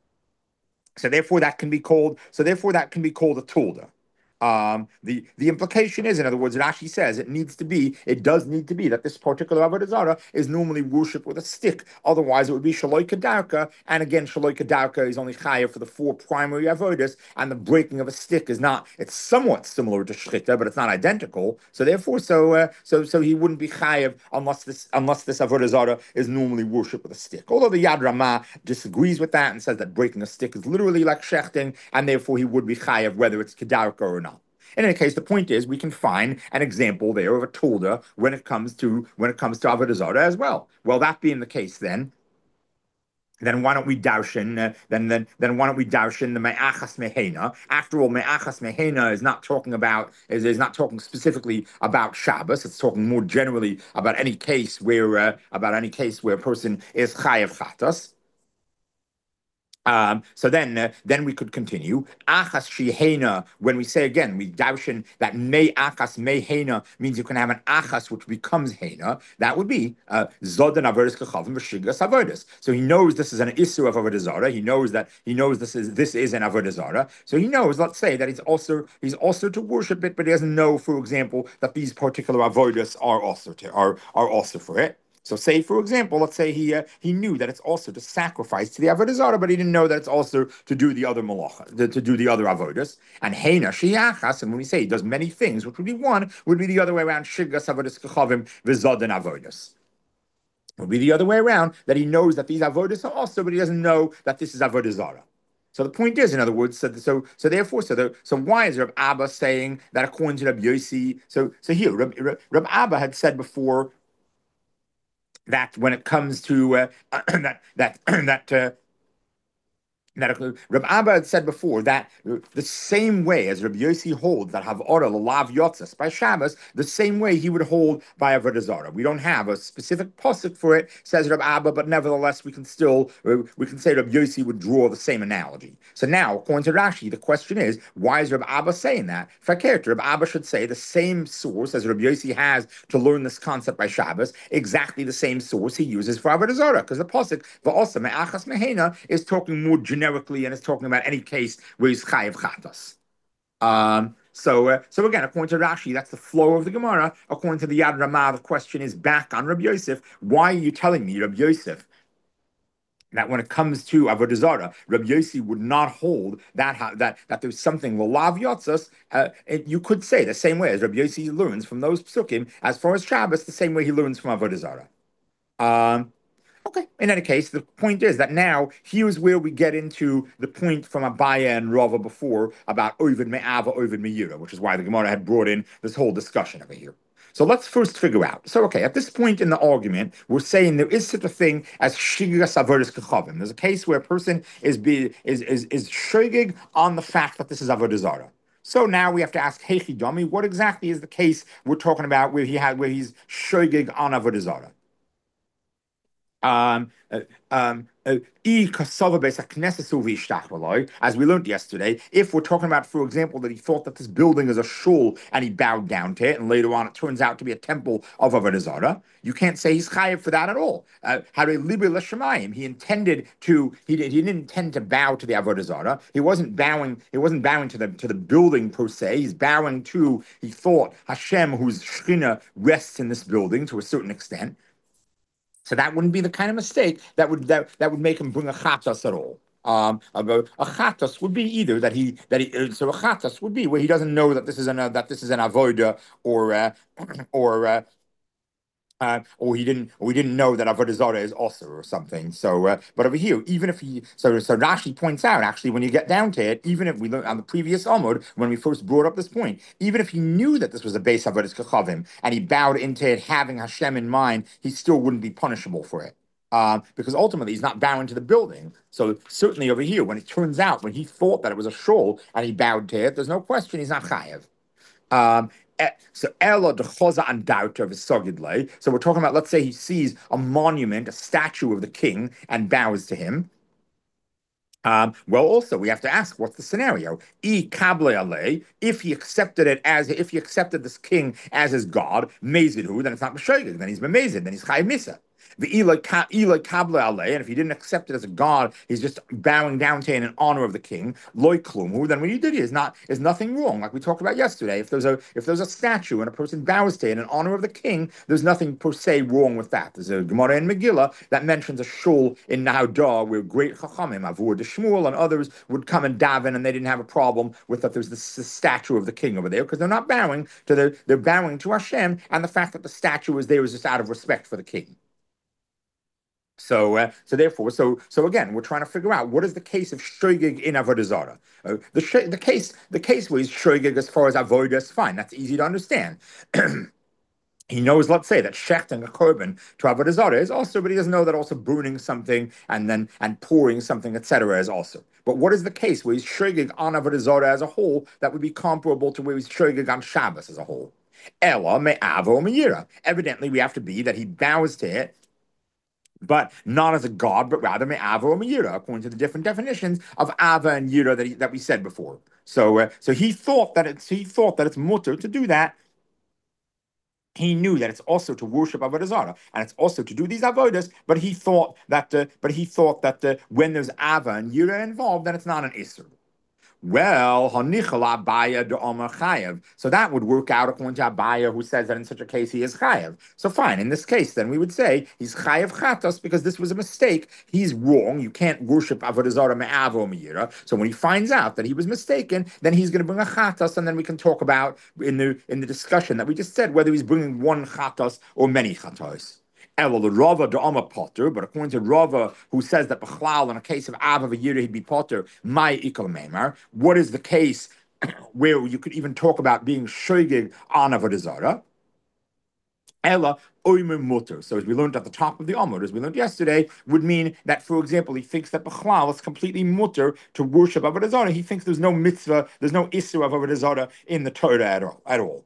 so therefore, that can be called. So therefore, that can be called a tulda. Um, the the implication is, in other words, Rashi says it needs to be, it does need to be that this particular avodah zarah is normally worshipped with a stick. Otherwise, it would be shaloi kedarka, and again, shaloi kedarka is only chayav for the four primary avodas, and the breaking of a stick is not. It's somewhat similar to shchita, but it's not identical. So therefore, so uh, so so he wouldn't be chayav unless this unless this avodah zarah is normally worshipped with a stick. Although the Yad Ramah disagrees with that and says that breaking a stick is literally like shechting, and therefore he would be chayav whether it's kedarka or not. In any case, the point is we can find an example there of a tolda when it comes to when it comes to avodah zarah as well. Well, that being the case, then then why don't we daushin? Uh, then then then why don't we daushin the me'achas mehena? After all, me'achas mehena is not talking about is, is not talking specifically about Shabbos. It's talking more generally about any case where uh, about any case where a person is chayav chatas. Um, so then, uh, then we could continue. Achas shehena. When we say again, we daushin that may achas may hena means you can have an achas which becomes hena. That would be zodan avodas kachavim v'shigas avodas. So he knows this is an issue of avodah zarah. He knows that he knows this is this is an avodah zarah. So he knows. Let's say that he's also he's also to worship it, but he doesn't know, for example, that these particular avodas are also to, are are also for it. So say, for example, let's say he uh, he knew that it's also to sacrifice to the avodah zarah, but he didn't know that it's also to do the other malacha, to, to do the other avodas. And heina shiachas, and when we say he does many things, which would be one, would be the other way around, shigas avodas kachavim v'zaden avodas. Would be the other way around, that he knows that these avodas are also, but he doesn't know that this is avodah zarah. So the point is, in other words, so so, so therefore, so the, so why is Reb Abba saying that according to Reb Yossi? So so here, Reb, Reb, Reb Abba had said before that when it comes to uh, that that that uh, that Reb Abba had said before that the same way as Reb Yossi holds that Havara Lalav Yotzas by Shabbos, the same way he would hold by Avodah Zarah. We don't have a specific pasuk for it, says Reb Abba, but nevertheless we can still we can say Reb Yossi would draw the same analogy. So now, according to Rashi, the question is, why is Reb Abba saying that? Fakert, Reb Abba should say the same source as Reb Yossi has to learn this concept by Shabbos, exactly the same source he uses for Avodah Zarah, because the pasuk Va'osa Me'achas Mehena is talking more generically and it's talking about any case where he's chayiv chatas. Um, so, uh, so again, according to Rashi, that's the flow of the Gemara. According to the Yad Ramah, the question is back on Rabbi Yosef. Why are you telling me, Rabbi Yosef, that when it comes to avodah zarah, Rabbi Yossi would not hold that that that there's something lalav yotzas. Uh, you could say the same way as Rabbi Yossi learns from those psukim as far as Shabbos, the same way he learns from avodah zarah. Um, Okay. In any case, the point is that now here's where we get into the point from Abaya and Rava before about Ovid Me'ava, Ovid Me'ira, which is why the Gemara had brought in this whole discussion over here. So let's first figure out. So, okay, at this point in the argument, we're saying there is such a thing as Shigas Avodas Kechavim. There's a case where a person is be, is is is shogig on the fact that this is Avodah Zarah. So now we have to ask Heichi Dami, what exactly is the case we're talking about where he had where he's shogig on Avodah Zarah? Um, uh, um, uh, as we learned yesterday, if we're talking about, for example, that he thought that this building is a shul and he bowed down to it, and later on it turns out to be a temple of Avodah Zarah, you can't say he's chayiv for that at all. Uh, he intended to, he, did, he didn't intend to bow to the Avodah Zarah. He wasn't bowing, he wasn't bowing to the to the building per se. He's bowing to, he thought, Hashem, whose Shekhinah rests in this building to a certain extent. So that wouldn't be the kind of mistake that would that, that would make him bring a chatas at all. Um, a, a chatas would be either that he that he so a chatas would be where he doesn't know that this is an uh, that this is an avoda or uh, or uh, uh, or he didn't, or we didn't know that avodah zarah is also or something. So, uh, but over here, even if he, so so Rashi points out actually when you get down to it, even if we learned on the previous Amud when we first brought up this point, even if he knew that this was a base avodas kechavim and he bowed into it having Hashem in mind, he still wouldn't be punishable for it. Uh, because ultimately he's not bowing to the building. So certainly over here, when it turns out when he thought that it was a shul and he bowed to it, there's no question he's not chayev. Um, so Ella de Choza and Dauter of Sogidle. So we're talking about, let's say he sees a monument, a statue of the king, and bows to him. Um, well, also we have to ask, what's the scenario? I kable ale, if he accepted it as if he accepted this king as his god, mezidhu, then it's not meshogeg, then he's bemezid, then he's chayiv misa. The Eli Kabla Ale, and if he didn't accept it as a god, he's just bowing down to it in honor of the king. Loy Klumu, then what he did is not is nothing wrong, like we talked about yesterday. If there's a if there's a statue and a person bows to it in honor of the king, there's nothing per se wrong with that. There's a Gemara in Megillah that mentions a shul in Nahada where great Chachamim, Avur de Shmuel and others would come and daven, and they didn't have a problem with that. There's this, this statue of the king over there because they're not bowing to the they're bowing to Hashem, and the fact that the statue is there is just out of respect for the king. So, uh, so therefore, so so again, we're trying to figure out what is the case of shogeg in avodah zarah. Uh, the sh- the case the case where he's shogeg as far as avodah is fine. That's easy to understand. He knows, let's say, that shechting a korban to avodah zarah is also, but he doesn't know that also burning something and then and pouring something, et cetera, is also. But what is the case where he's shogeg on avodah zarah as a whole that would be comparable to where he's shogeg on Shabbos as a whole? Ella me'avo me'yira. Evidently, we have to be that he bows to it, but not as a god, but rather me'ava or me'yira, according to the different definitions of ava and yira that he, that we said before. So, uh, so he thought that it's he thought that it's mutter to do that. He knew that it's also to worship avodah zarah, and it's also to do these avodas. But he thought that, uh, but he thought that uh, when there's ava and yira involved, then it's not an isser. Well, Hanichala Abaya de Omer Chayev. So that would work out according to Abaya, who says that in such a case he is Chayev. So fine, in this case, then we would say he's Chayev Chatos because this was a mistake. He's wrong. You can't worship Avodah Zarah Me'avo Me'yira. So when he finds out that he was mistaken, then he's going to bring a Chatos, and then we can talk about in the in the discussion that we just said whether he's bringing one Chatos or many Chatos. Well, the Rava de Amma Potter, but according to Rava, who says that Bechlal, in a case of Av of a year, he'd be Potter, my Ikal Meimar. What is the case where you could even talk about being Shogeg on Avodah Zarah? Ella oimer mutter. So as we learned at the top of the Amud, as we learned yesterday, would mean that, for example, he thinks that Bechlal is completely mutter to worship Avodah Zarah. He thinks there's no mitzvah, there's no issue of Avodah Zarah in the Torah at all. At all.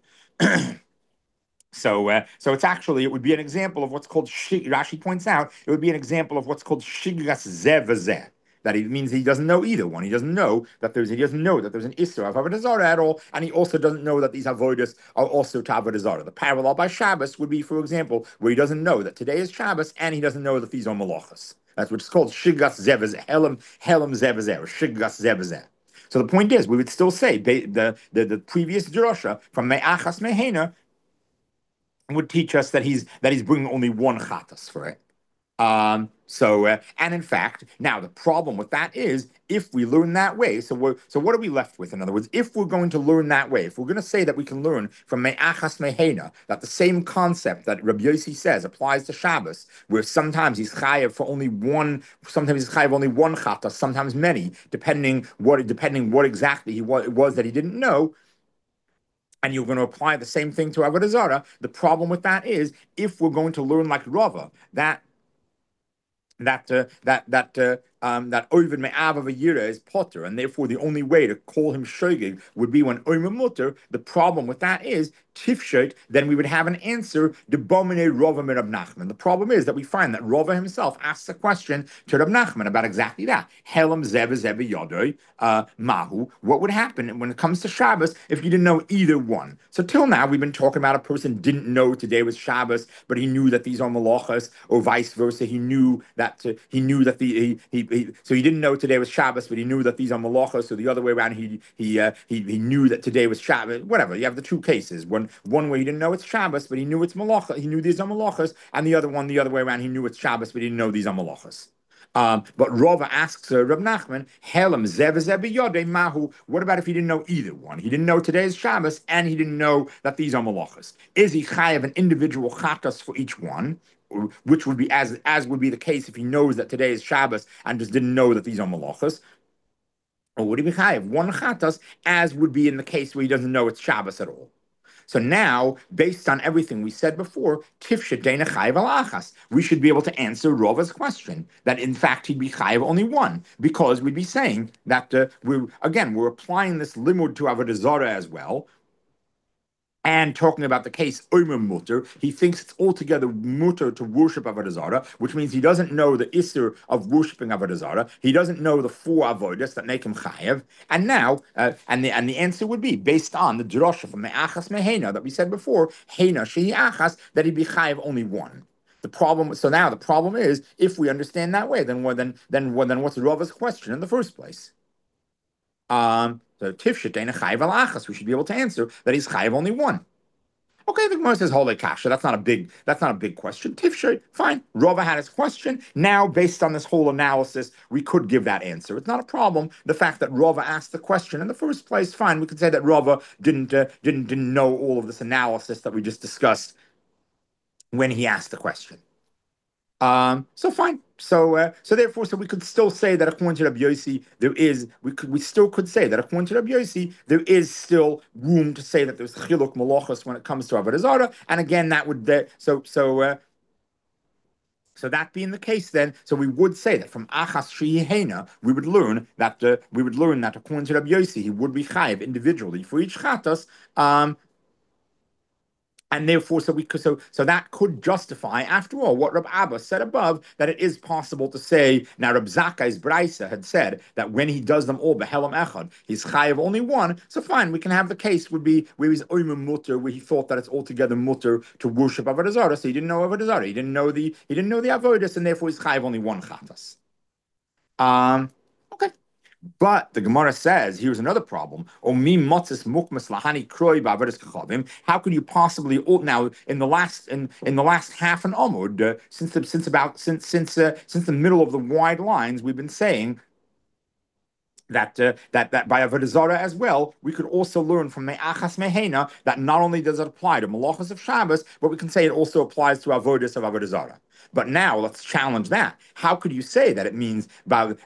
So, uh, so it's actually, it would be an example of what's called, Rashi points out, it would be an example of what's called shigras zeh v'zeh. That it means he doesn't know either one. He doesn't know that there's, he doesn't know that there's an Isra of Avodah Zarah at all, and he also doesn't know that these Avodas are also to Avodah Zarah. The parallel by Shabbos would be, for example, where he doesn't know that today is Shabbos, and he doesn't know that these are Malachas. That's what's called shigras zeh v'zeh, helam, helam zeh v'zeh, or shigras zeh v'zeh. So the point is, we would still say the the the, the previous drasha from Me'achas Mehena would teach us that he's that he's bringing only one chatas for it. Um, so, uh, and in fact, now the problem with that is if we learn that way, so we're, so what are we left with? In other words, if we're going to learn that way, if we're going to say that we can learn from Me'achas Mehena, that the same concept that Rabbi Yossi says applies to Shabbos, where sometimes he's chayav for only one, sometimes he's chayav only one chata, sometimes many, depending what, depending what exactly he was, it was that he didn't know, and you're going to apply the same thing to Avodah Zarah. The problem with that is if we're going to learn like Rava, that that uh, that that uh, um, that Ovid Me'av of a Yira is Potter, and therefore the only way to call him Shogig would be when Omer Mutter. The problem with that is Tifshot, then we would have an answer, the Bomine Rova Rab Nachman. The problem is that we find that Rova himself asks a question to Rab Nachman about exactly that. Helam Zeb Zeb Yodoi, uh, Mahu. What would happen when it comes to Shabbos if you didn't know either one? So till now, we've been talking about a person didn't know today was Shabbos, but he knew that these are Malachas, or vice versa. He knew that uh, he knew that the he, he, he so he didn't know today was Shabbos, but he knew that these are Malachas. So the other way around, he he uh, he he knew that today was Shabbos. Whatever. You have the two cases. One one way he didn't know it's Shabbos, but he knew it's Malacha. He knew these are Malachas, and the other one, the other way around, he knew it's Shabbos, but he didn't know these are Malachas. Um, but Rava asks uh, Rab Nachman, Helam Zev Zev Yode Mahu. What about if he didn't know either one? He didn't know today is Shabbos, and he didn't know that these are malachas. Is he chayav an individual chatas for each one, which would be as as would be the case if he knows that today is Shabbos and just didn't know that these are malachas? Or would he be chayav one chatas, as would be in the case where he doesn't know it's Shabbos at all? So now, based on everything we said before, Tifshet Deina Chayiv al Achas, we should be able to answer Rava's question that in fact he'd be Chayiv only one, because we'd be saying that uh, we're again we're applying this limud to Avodah Zarah as well. And talking about the case Omer Mutter, he thinks it's altogether mutter to worship Avodah Zarah, which means he doesn't know the Isser of worshiping Avodah Zarah. He doesn't know the four avodas that make him chayev. And now, uh, and the and the answer would be based on the drasha from Me'achas Mehena that we said before, Hena Shehi Achas, that he'd be chayev only one. The problem. So now the problem is, if we understand that way, then what? Then then what? Then what's Rava's question in the first place? Um, so Tifshet and Chayiv al Achas, we should be able to answer that he's Chayiv only one. Okay, the Gemara says holy kasha. That's not a big. That's not a big question. Tifshet, fine. Rava had his question. Now, based on this whole analysis, we could give that answer. It's not a problem. The fact that Rava asked the question in the first place, fine. We could say that Rava didn't uh, didn't didn't know all of this analysis that we just discussed when he asked the question. Um, so fine. So uh, so therefore, so we could still say that according to Rabbi Yossi, there is we could we still could say that according to Rabbi Yossi, there is still room to say that there's chiluk malachos when it comes to Avodah Zarah, and again that would uh, so so. Uh, so that being the case, then, so we would say that from Achas Shehena, we would learn that uh, we would learn that according to Rabbi Yossi, he would be chayiv individually for each chatas, um, and therefore, so we could, so so that could justify, after all, what Rab Abba said above, that it is possible to say. Now, Rab Zakai's Braisa had said that when he does them all behelam echad, he's chayiv only one. So fine, we can have the case would be where he's oimer mutter, where he thought that it's altogether mutter to worship Avodah Zarah. So he didn't know Avodah Zarah, he didn't know the he didn't know the avodas, and therefore he's chayiv only one chatas. Um. Okay. But the Gemara says, here's another problem. How could you possibly now in the last in, in the last half an amud uh, since the, since about since since uh, since the middle of the wide lines we've been saying that uh, that that by Avodah Zarah as well, we could also learn from Me'achas Mehena that not only does it apply to Malachas of Shabbos, but we can say it also applies to Avodas of Avodah Zarah. But now let's challenge that. How could you say that it means that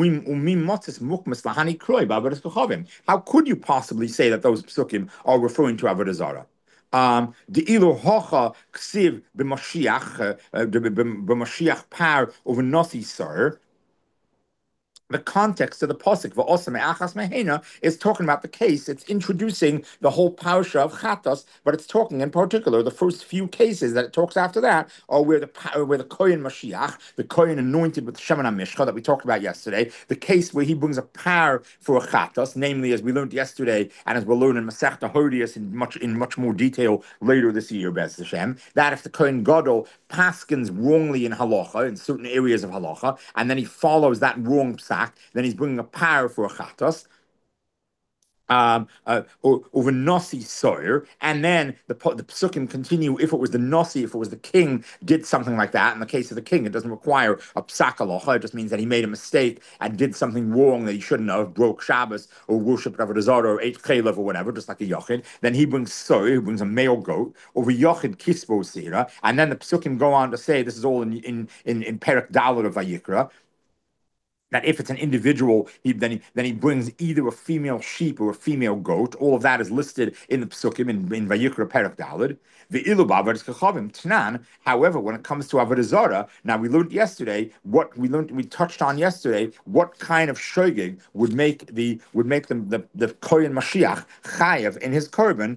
how could you possibly say that those psukim are referring to Avodah Zarah? Um, the ilu hocha ksiv b'mashiach b'mashiach par over nasi sir. The context of the pasuk v'osam me'achas mehena is talking about the case. It's introducing the whole parasha of Chatos, but it's talking in particular the first few cases that it talks after that are where the where the Kohen Mashiach, the Kohen anointed with Shemen HaMishcha that we talked about yesterday, the case where he brings a par for a Chatos, namely as we learned yesterday and as we'll learn in Masechta Hodius in much in much more detail later this year, Bez Hashem, that if the Kohen Gadol paskins wrongly in halacha in certain areas of halacha, and then he follows that wrong psak, then he's bringing a par for a chatos. um, uh, o- over Nasi Sawyer, and then the the psukim continue. If it was the Nasi, if it was the king, did something like that. In the case of the king, it doesn't require a psak halacha. It just means that he made a mistake and did something wrong that he shouldn't have, broke Shabbos or worshipped Avodah Zarah or ate chaylev or whatever, just like a yochid. Then he brings Sawyer, he brings a male goat over yochid kisbo sira, and then the psukim go on to say this is all in in in, in Perek Dalet of Vayikra, that if it's an individual, he then he then he brings either a female sheep or a female goat. All of that is listed in the Psukim in, in Vayikra Perek Daled. The Ilubavar Kachavim Tnan. However, when it comes to Avodah Zarah, now we learned yesterday what we learned. We touched on yesterday what kind of shogeg would make the would make the the, the Kohen Mashiach chayav in his korban.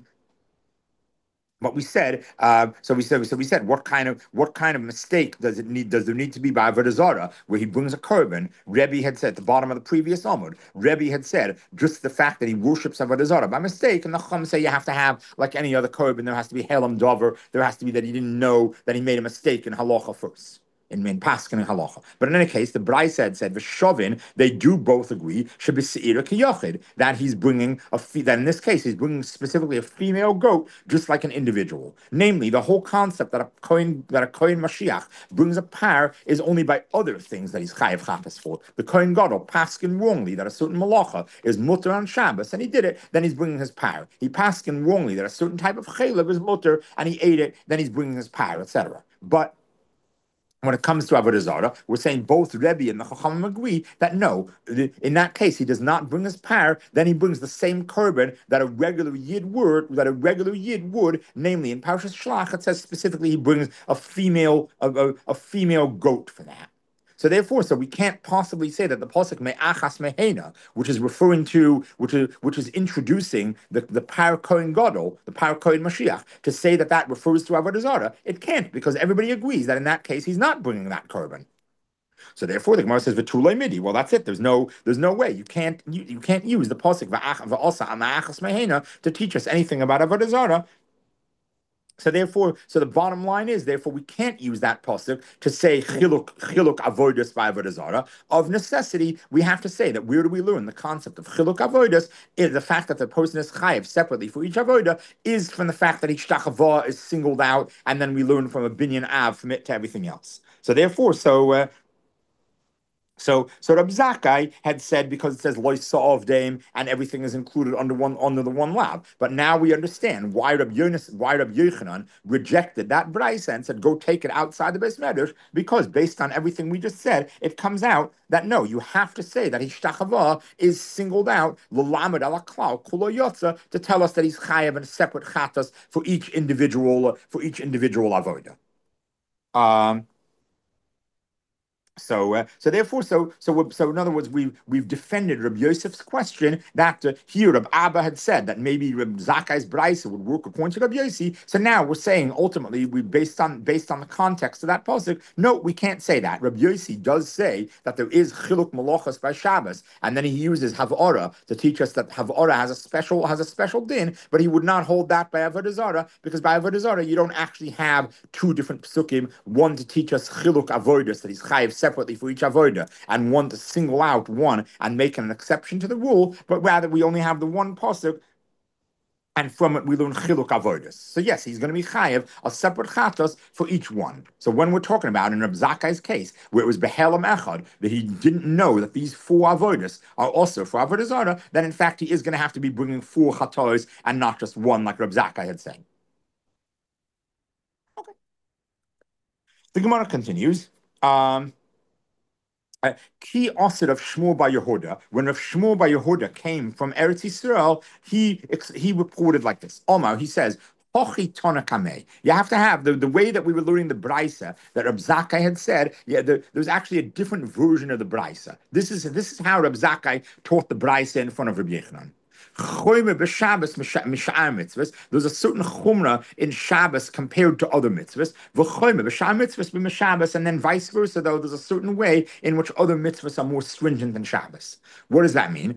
What we said, uh, so we said, so we said, what kind of what kind of mistake does it need? Does there need to be by Avodah Zarah, where he brings a korban? Rebbe had said at the bottom of the previous Amud, Rebbe had said just the fact that he worships Avodah Zarah by mistake, and the Chum say you have to have like any other korban, there has to be helam dover, there has to be that he didn't know that he made a mistake in halacha first. In, in Paskin and Halacha. But in any case, the Brai said, said V'shovin, they do both agree, should be Seira Kiyochid, that he's bringing a, that in this case, he's bringing specifically a female goat, just like an individual. Namely, the whole concept that a Kohen, that a Kohen Mashiach brings a par is only by other things that he's Chayav Chapas for. The Kohen Gadol, Paskin wrongly, that a certain Malacha is mutter on Shabbos, and he did it, then he's bringing his par. He Paskin wrongly, that a certain type of Chaylev is mutter, and he ate it, then he's bringing his par, et cetera. But when it comes to Avodah Zarah, we're saying both Rebbe and the Chachamim agree that no, in that case, he does not bring his par, then he brings the same korban that a regular Yid would, that a regular Yid would, namely in Parshas Shlach, it says specifically he brings a female, a, a, a female goat for that. So therefore, so we can't possibly say that the pasuk me'achas mehena, which is referring to, which is which is introducing the the par kohen gadol, the par kohen Mashiach, to say that that refers to Avodah Zarah. It can't, because everybody agrees that in that case he's not bringing that korban. So therefore, the Gemara says v'tulei midi. Well, that's it. There's no, there's no way you can't you, you can't use the pasuk va'asa me'achas mehena to teach us anything about Avodah Zarah. So therefore, so the bottom line is, therefore, we can't use that pasuk to say chiluk chiluk avodas by avodah zarah. Of necessity, we have to say that where do we learn the concept of chiluk avodas? Is the fact that the person is chayiv separately for each avodah is from the fact that each tachava is singled out, and then we learn from a binyan av from it to everything else. So therefore, so. Uh, So, so Rab Zakkai had said, because it says loy sa'ov dame and everything is included under one under the one lab. But now we understand why Rab Yonis, why Rab Yochanan rejected that brayse and said, go take it outside the Beis Medrash, because based on everything we just said, it comes out that no, you have to say that Hishtachava is singled out l'lamed ala klal kulo yotza to tell us that he's chayav in a separate chatas for each individual for each individual avodah. Um. So, uh, so therefore, so so so in other words, we've we've defended Rabbi Yosef's question that uh, here Rabbi Abba had said that maybe Rabbi Zakkai's brayse would work according to Rabbi Yossi. So now we're saying ultimately we based on based on the context of that pasuk, no, we can't say that. Rabbi Yossi does say that there is chiluk malachas by Shabbos, and then he uses havara to teach us that havara has a special has a special din, but he would not hold that by avodah zarah, because by avodah zarah you don't actually have two different psukim, one to teach us chiluk avodas that he's chayiv separately for each avodah, and one to single out one and make an exception to the rule, but rather we only have the one pasuk, and from it we learn chiluk avodas. So yes, he's going to be chayiv a separate chatos for each one. So when we're talking about in Reb Zakkai's case, where it was behelam echad, that he didn't know that these four avodas are also for avodah zarah, then in fact he is going to have to be bringing four chatos and not just one, like Reb Zakkai had said. Okay. The Gemara continues. Um, Ki Osid of Shmuel by Yehuda, when Rav Shmuel by Yehuda came from Eretz Yisrael, he he reported like this. Omar, he says, Hochi Tonakameh. You have to have the, the way that we were learning the Brisa that Rab Zakkai had said. Yeah, the, there's actually a different version of the Brisa. This is this is how Rab Zakkai taught the Brisa in front of Rab Yechanan. There's a certain chumrah in Shabbos compared to other mitzvahs. And then vice versa, though, there's a certain way in which other mitzvahs are more stringent than Shabbos. What does that mean?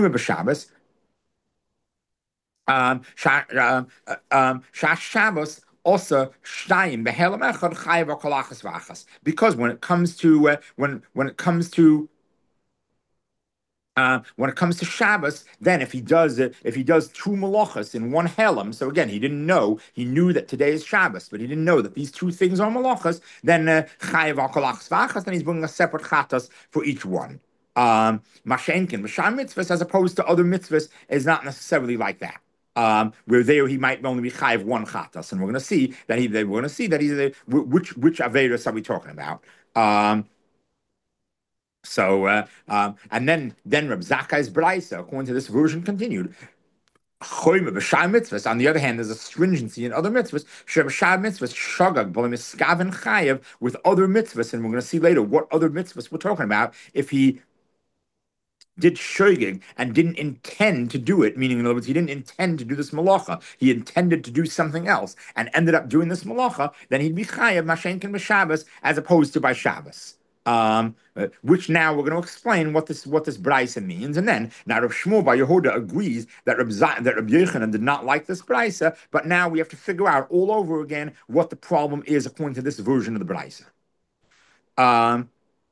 Um, um, um, Shabbos also shtayim behelam echad chayav kolachas v'achas, because when it comes to uh, when when it comes to Uh, when it comes to Shabbos, then if he does it, if he does two malachas in one helam, so again he didn't know, he knew that today is Shabbos, but he didn't know that these two things are malachas. Then uh, chayev al kol achas, then he's bringing a separate chatas for each one. Um, Mashenkin, Masham mitzvahs, as opposed to other mitzvahs, is not necessarily like that. Um, where there he might only be chayiv one chatas, and we're going to see that he, we're going to see that he's uh, which which averos are we talking about? Um, so, uh, um, and then then Reb Zakkai's Braisa, according to this version, continued. On the other hand, there's a stringency in other mitzvahs. mitzvahs shagag b'lemiskaven chayev with other mitzvahs, and we're going to see later what other mitzvahs we're talking about. If he did shogeg and didn't intend to do it, meaning in other words, he didn't intend to do this malacha, he intended to do something else and ended up doing this malacha, then he'd be chayev mashenkin b'Shabbos as opposed to by Shabbos. Um, uh, which now we're going to explain what this what this brisa means, and then now Reb Shmuel Bar Yehuda agrees that Reb Z- that Reb Yochanan did not like this brisa, but now we have to figure out all over again what the problem is according to this version of the brisa. Um,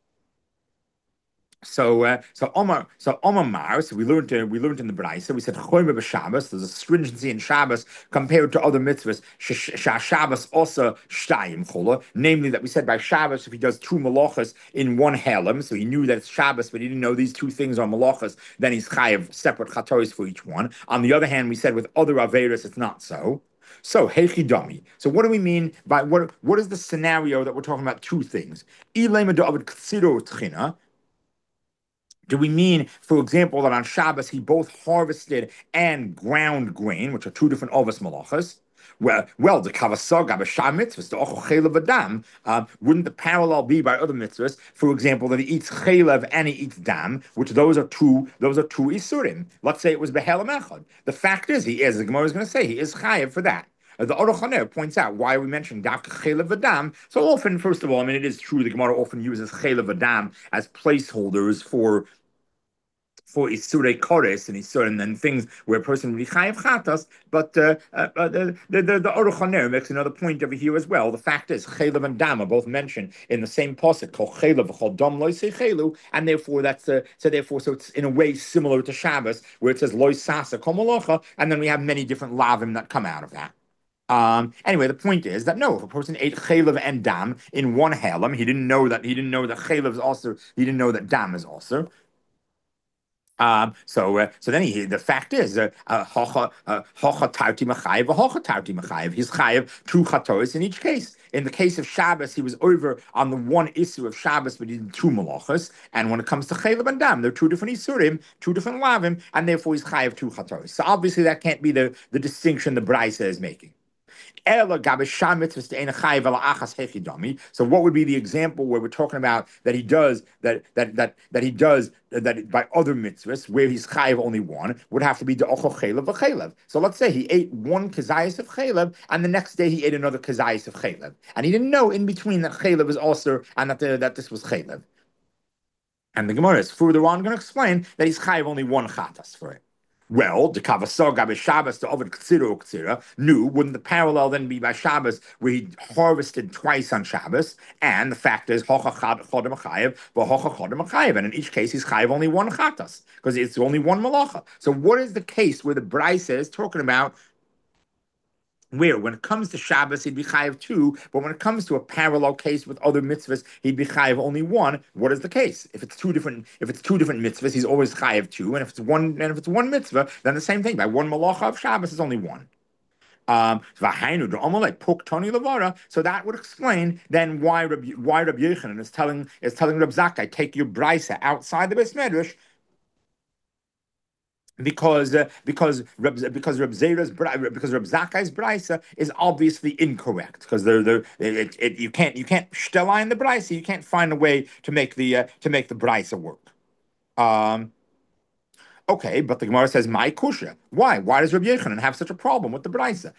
So, uh, so Omar, so Omar Mar, so we learned, uh, we learned in the Brayse, we said Choyme b'Shabbos. There's a stringency in Shabbos compared to other mitzvahs. Shabbos also shtayim chola, namely that we said by Shabbos if he does two malachas in one helam, so he knew that it's Shabbos, but he didn't know these two things are malachas, then he's chayav separate chatoris for each one. On the other hand, we said with other averos it's not so. So hechidami. So what do we mean by what? What is the scenario that we're talking about? Two things. Ilema da'avad ktsiro tchina. Do we mean, for example, that on Shabbos he both harvested and ground grain, which are two different ovas malachas? Well, well, the kavasaga b'sham mitzvahs, the ochel chaylev adam. Um, wouldn't the parallel be by other mitzvahs? For example, that he eats chaylev and he eats dam, which those are two, those are two isurim. Let's say it was behelam echad. The fact is, he is. The Gemara is going to say he is chayev for that. Uh, the Aruch HaNer points out why are we mentioning Dafka Chelev V'Dam. So often, first of all, I mean, it is true the Gemara often uses Chelev V'Dam as placeholders for for Isurei Kores and Isur, and then things where a person would be Chayiv Chatas, but uh, uh, uh, the, the, the, the Aruch HaNer makes another point over here as well. The fact is, Chelev and Dam are both mentioned in the same posuk, called Chelev v'chol Dam Loy Chelu, and therefore that's, uh, so therefore, so it's in a way similar to Shabbos, where it says Loy Sasa Kol Malacha, and then we have many different lavim that come out of that. Um, anyway, the point is that no, if a person ate chaylev and dam in one helam, he didn't know that he didn't know that chaylev is also, he didn't know that dam is also. Um, so, uh, so then he, the fact is, uh, hocha hocha tarti machayev, hocha tarti machayev. He's chayev two chatoris in each case. In the case of Shabbos, he was over on the one issue of Shabbos, but he did two malachas. And when it comes to chaylev and dam, they're two different isurim, two different lavim, and therefore he's chayev two chatoris. So obviously that can't be the, the distinction the Brisa is making. So what would be the example where we're talking about that he does that that that that he does that by other mitzvahs where he's chayiv only one would have to be the ochel chaylev v'chaylev. So let's say he ate one kazayis of chaylev and the next day he ate another kazayis of chaylev, and he didn't know in between that chaylev was also and that the, that this was chaylev. And the Gemara is further on going to explain that he's chayiv only one chatas for it. Well, the Kavasaga by Shabbos, the Ovid Ktsira Ktsira, knew, wouldn't the parallel then be by Shabbos, where he harvested twice on Shabbos? And the fact is, Hocha Chodem Chayev, but Hocha Chodem Chayev. And in each case, he's Chayev only one Chatas, because it's only one Malacha. So, what is the case where the Brisa is talking about where when it comes to Shabbos, he'd be chayiv two, but when it comes to a parallel case with other mitzvahs, he'd be chayiv only one. What is the case? If it's two different, if it's two different mitzvahs, he's always chayiv two, and if it's one, and if it's one mitzvah, then the same thing. By one malacha of Shabbos is only one. Um, so that would explain then why Rabbi, why Rabbi Yochanan is telling is telling Reb Zakkai, take your brisa outside the Beis Medrash, because uh, because Reb, because Reb Zera's because Reb Zakkai's brisa is obviously incorrect, because they're, they're it, it, you can't you can't shtela in the brisa, you can't find a way to make the uh, to make the brisa work. Um, okay, but the Gemara says my kusha. Why? Why does Reb Yochanan have such a problem with the brisa?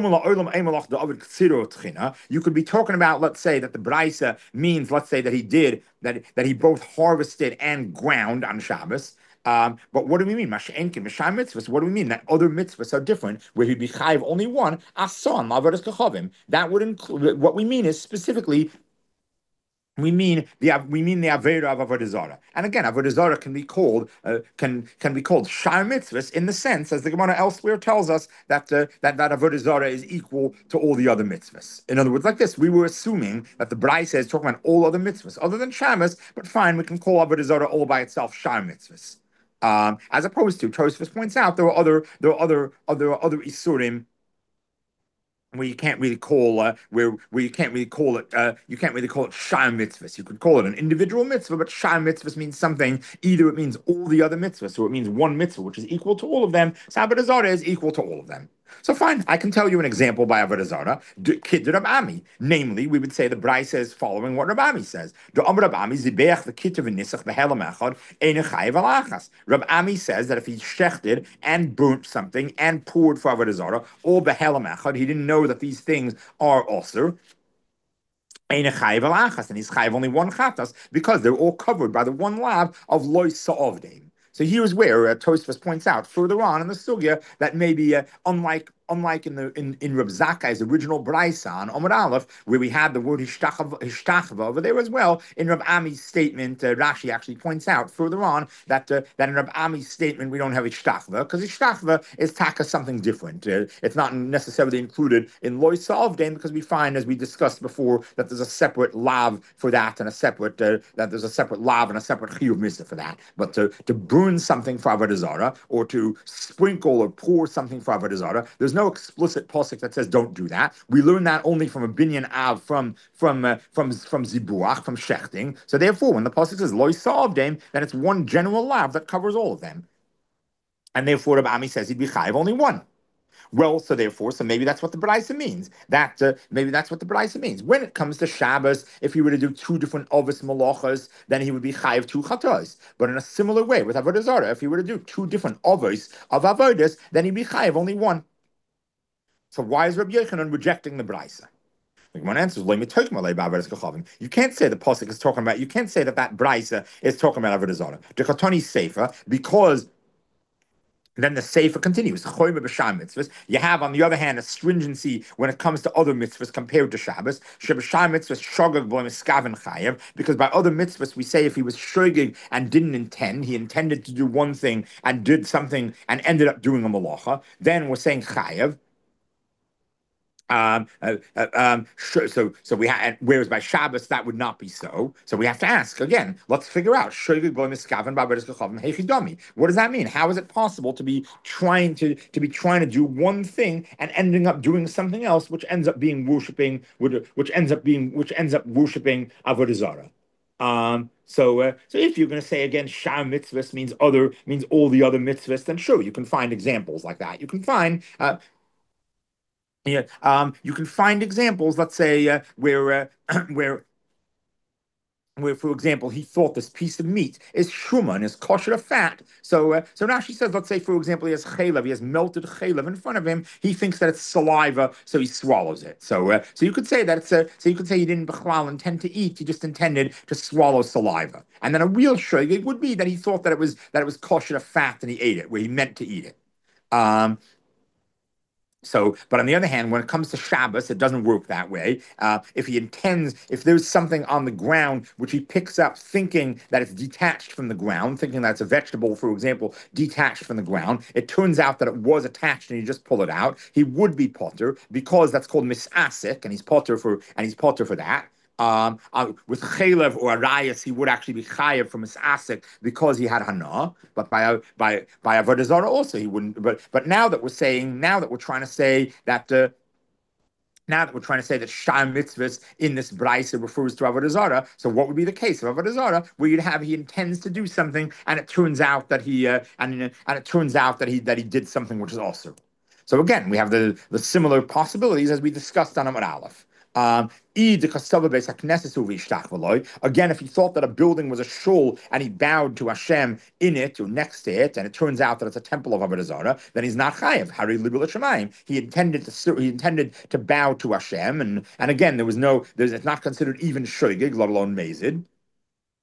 You could be talking about, let's say, that the brisa means, let's say that he did that that he both harvested and ground on Shabbos. Um, but what do we mean? Masha'enkin, Masha'im mitzvahs. What do we mean? That other mitzvahs are different, where he'd be chayiv only one, asan, lavadas kachavim. That would include, what we mean is specifically we mean the we mean the avera of avodah zarah. And again, avodah zarah can be called uh, can can be called shar mitzvahs in the sense, as the Gemara elsewhere tells us, that uh, that that avodah zarah is equal to all the other mitzvahs. In other words, like this, we were assuming that the Braisa is talking about all other mitzvahs other than Shabbos, but fine, we can call avodah zarah all by itself shar mitzvahs. Um, as opposed to, Tosfos points out, there are other there are other other other isurim where you can't really call uh, where where you can't really call it uh, you can't really call it shar mitzvahs. You could call it an individual mitzvah, but shar mitzvahs means something. Either it means all the other mitzvahs, or it means one mitzvah, which is equal to all of them. So avodah zarah is equal to all of them. So fine, I can tell you an example by avodah zarah. Kid Rab Ami, namely, we would say the Braisa is following what Rab Ami says. The Amar Rab Ami zibeach the kitav v'nisach behelam echad ein chayiv alachas. Rab Ami says that if he shechted and burnt something and poured for avodah zarah, or behelam echad, he didn't know that these things are also. And he's chayiv only one chatas because they're all covered by the one lav of lois sa'ovdein. So here's where uh, Tosfos points out further on in the sugya that maybe uh, unlike unlike in the in, in Reb Zakkai's original Braisa on Omar Aleph, where we had the word hishtachava over there as well, in Reb Ami's statement, uh, Rashi actually points out further on that uh, that in Reb Ami's statement we don't have hishtachava, because hishtachava is taka something different. Uh, it's not necessarily included in Loy Salvdain, because we find, as we discussed before, that there's a separate lav for that and a separate uh, that there's a separate lav and a separate chiyuv mitzvah for that. But to, to burn something for avodah zarah, or to sprinkle or pour something for avodah zarah, there's no explicit pasuk that says don't do that. We learn that only from a binyan av, from from uh, from from zibuach, from shechting. So therefore, when the pasuk says loy savdem, then it's one general lav that covers all of them. And therefore, Rabbi Ami says he'd be chayiv only one. Well, so therefore, so maybe that's what the Braisa means. That uh, maybe that's what the Braisa means. When it comes to Shabbos, if he were to do two different Ovis Malachas, then he would be chayiv two chatos. But in a similar way with Avodah Zarah, if he were to do two different Ovis of Avodas, then he'd be chayiv only one. So why is Rabbi Yochanan rejecting the Braisa? One answer is, you can't say the pasuk is talking about. You can't say that that Braisa is talking about Avodah Zarah. The Chatoni Sefer, because then the Sefer continues. You have, on the other hand, a stringency when it comes to other mitzvahs compared to Shabbos. Because by other mitzvahs, we say if he was shogeg and didn't intend, he intended to do one thing and did something and ended up doing a malacha, then we're saying chayev. Um, uh, uh, um, so, so we have, whereas by Shabbos that would not be so. So we have to ask again. Let's figure out. What does that mean? How is it possible to be trying to to be trying to do one thing and ending up doing something else, which ends up being worshiping, which ends up being which ends up worshiping avodah zarah? Um, so, uh, so if you're going to say again, shar mitzvahs means other means all the other mitzvahs, then sure, you can find examples like that. You can find. Uh, Yeah, um, you can find examples. Let's say uh, where uh, where where, for example, he thought this piece of meat is shuman, is kosher fat. So, uh, so Rashi says, let's say, for example, he has chaylev, he has melted chaylev in front of him. He thinks that it's saliva, so he swallows it. So, uh, so you could say that it's a, so you could say he didn't b'chlal intend to eat, he just intended to swallow saliva. And then a real shogeg would be that he thought that it was that it was kosher fat and he ate it, where he meant to eat it. Um, So, but on the other hand, when it comes to Shabbos, it doesn't work that way. Uh, if he intends, if there's something on the ground which he picks up thinking that it's detached from the ground, thinking that it's a vegetable, for example, detached from the ground, it turns out that it was attached and you just pull it out, he would be potter because that's called misasik, and he's potter for and he's potter for that. Um, uh, with chaylev or arayas, he would actually be chayev from his asik because he had hana. But by by by avodah zarah also he wouldn't. But but now that we're saying, now that we're trying to say that. Uh, now that we're trying to say that shar mitzvahs in this brayse refers to avodah zarah, so what would be the case of avodah zarah, where you'd have he intends to do something, and it turns out that he uh, and and it turns out that he that he did something which is also. So again, we have the the similar possibilities as we discussed on Amar Aleph. Um, Again, if he thought that a building was a shul and he bowed to Hashem in it or next to it, and it turns out that it's a temple of Avodah Zarah, then he's not chayev. Hari libul Shemayim. He intended to he intended to bow to Hashem, and and again there was no there's it's not considered even shoygig, let alone mazid.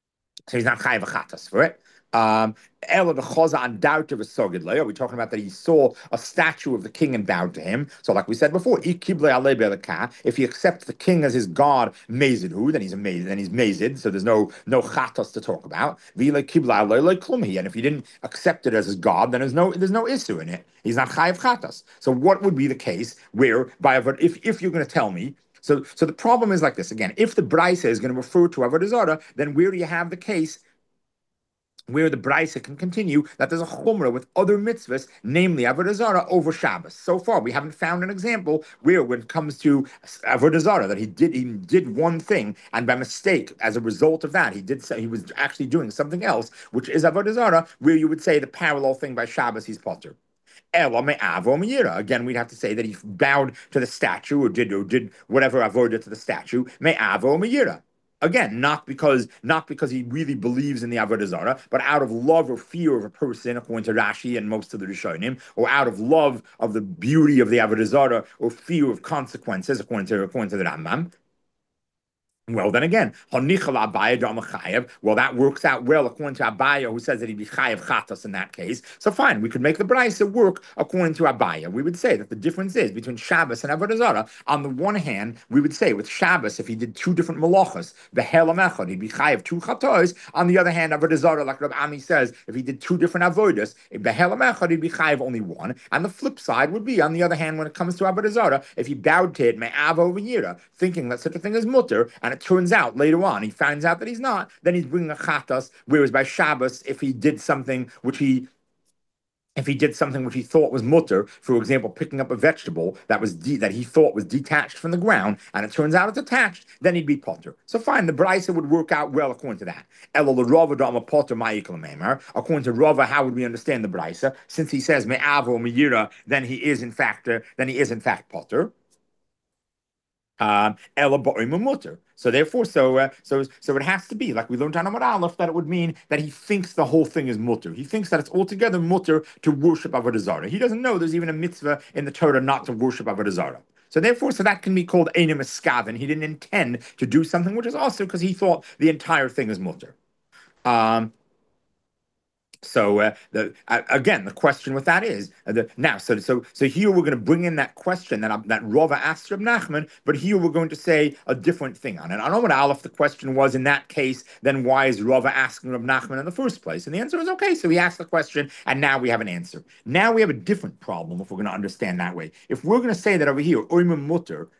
So he's not chayiv chatas for it. Um, Ela the choza on doubt of a sogid Are we talking about that he saw a statue of the king and bowed to him? So, like we said before, if he accepts the king as his god, mezidhu, then he's amazed, then he's mazid. So there's no no chatas to talk about. And if he didn't accept it as his god, then there's no there's no issue in it. He's not chayiv chatas. So what would be the case where by a, if if you're going to tell me? So, so the problem is like this again. If the brisa is going to refer to avodah zarah, then where do you have the case where the brisa can continue that there's a chumrah with other mitzvahs, namely avodah zarah over Shabbos? So far, we haven't found an example where, when it comes to avodah zarah, that he did he did one thing, and by mistake, as a result of that, he did say he was actually doing something else, which is avodah zarah, where you would say the parallel thing by Shabbos he's potter. Again, we'd have to say that he bowed to the statue or did or did whatever avodah to the statue. Me'avo me'yira. Again, not because not because he really believes in the avodah zarah, but out of love or fear of a person, according to Rashi and most of the Rishonim, or out of love of the beauty of the avodah zarah or fear of consequences, according to according to the Rambam. Well, then again, well, that works out well according to Abaya, who says that he'd be chayav chatas in that case. So fine, we could make the brisa work according to Abaya. We would say that the difference is between Shabbos and avodah zarah. On the one hand, we would say with Shabbos, if he did two different malachas, the helam echad, he'd be chayav two chatos. On the other hand, avodah zarah, like Rab Ami says, if he did two different avodas, the helam echad, he'd be chayav only one. And the flip side would be, on the other hand, when it comes to avodah zarah, if he bowed to it me'ava over yira, thinking that such a thing is mutter, and it turns out later on he finds out that he's not, then he's bringing a chatas. Whereas by Shabbos, if he did something which he if he did something which he thought was mutter, for example, picking up a vegetable that was de- that he thought was detached from the ground, and it turns out it's attached, then he'd be potter. So fine, the brisa would work out well according to that. According to Rava, how would we understand the brisa? Since he says me'avo me'yira, then he is in fact uh, then he is in fact potter. Um, so therefore, so uh, so so it has to be like we learned on Amar Aleph that it would mean that he thinks the whole thing is mutter. He thinks that it's altogether mutter to worship avodah zarah. He doesn't know there's even a mitzvah in the Torah not to worship avodah zarah. So therefore, so that can be called einem eskaven. He didn't intend to do something, which is also because he thought the entire thing is mutter. Um, So uh, the, uh, again, the question with that is uh, the, now. So so so here we're going to bring in that question that uh, that Rava asked Reb Nachman, but here we're going to say a different thing on it. I don't know what Aleph the question was in that case. Then why is Rava asking Reb Nachman in the first place? And the answer is okay. So he asked the question, and now we have an answer. Now we have a different problem if we're going to understand that way. If we're going to say that over here, Oimim Mutter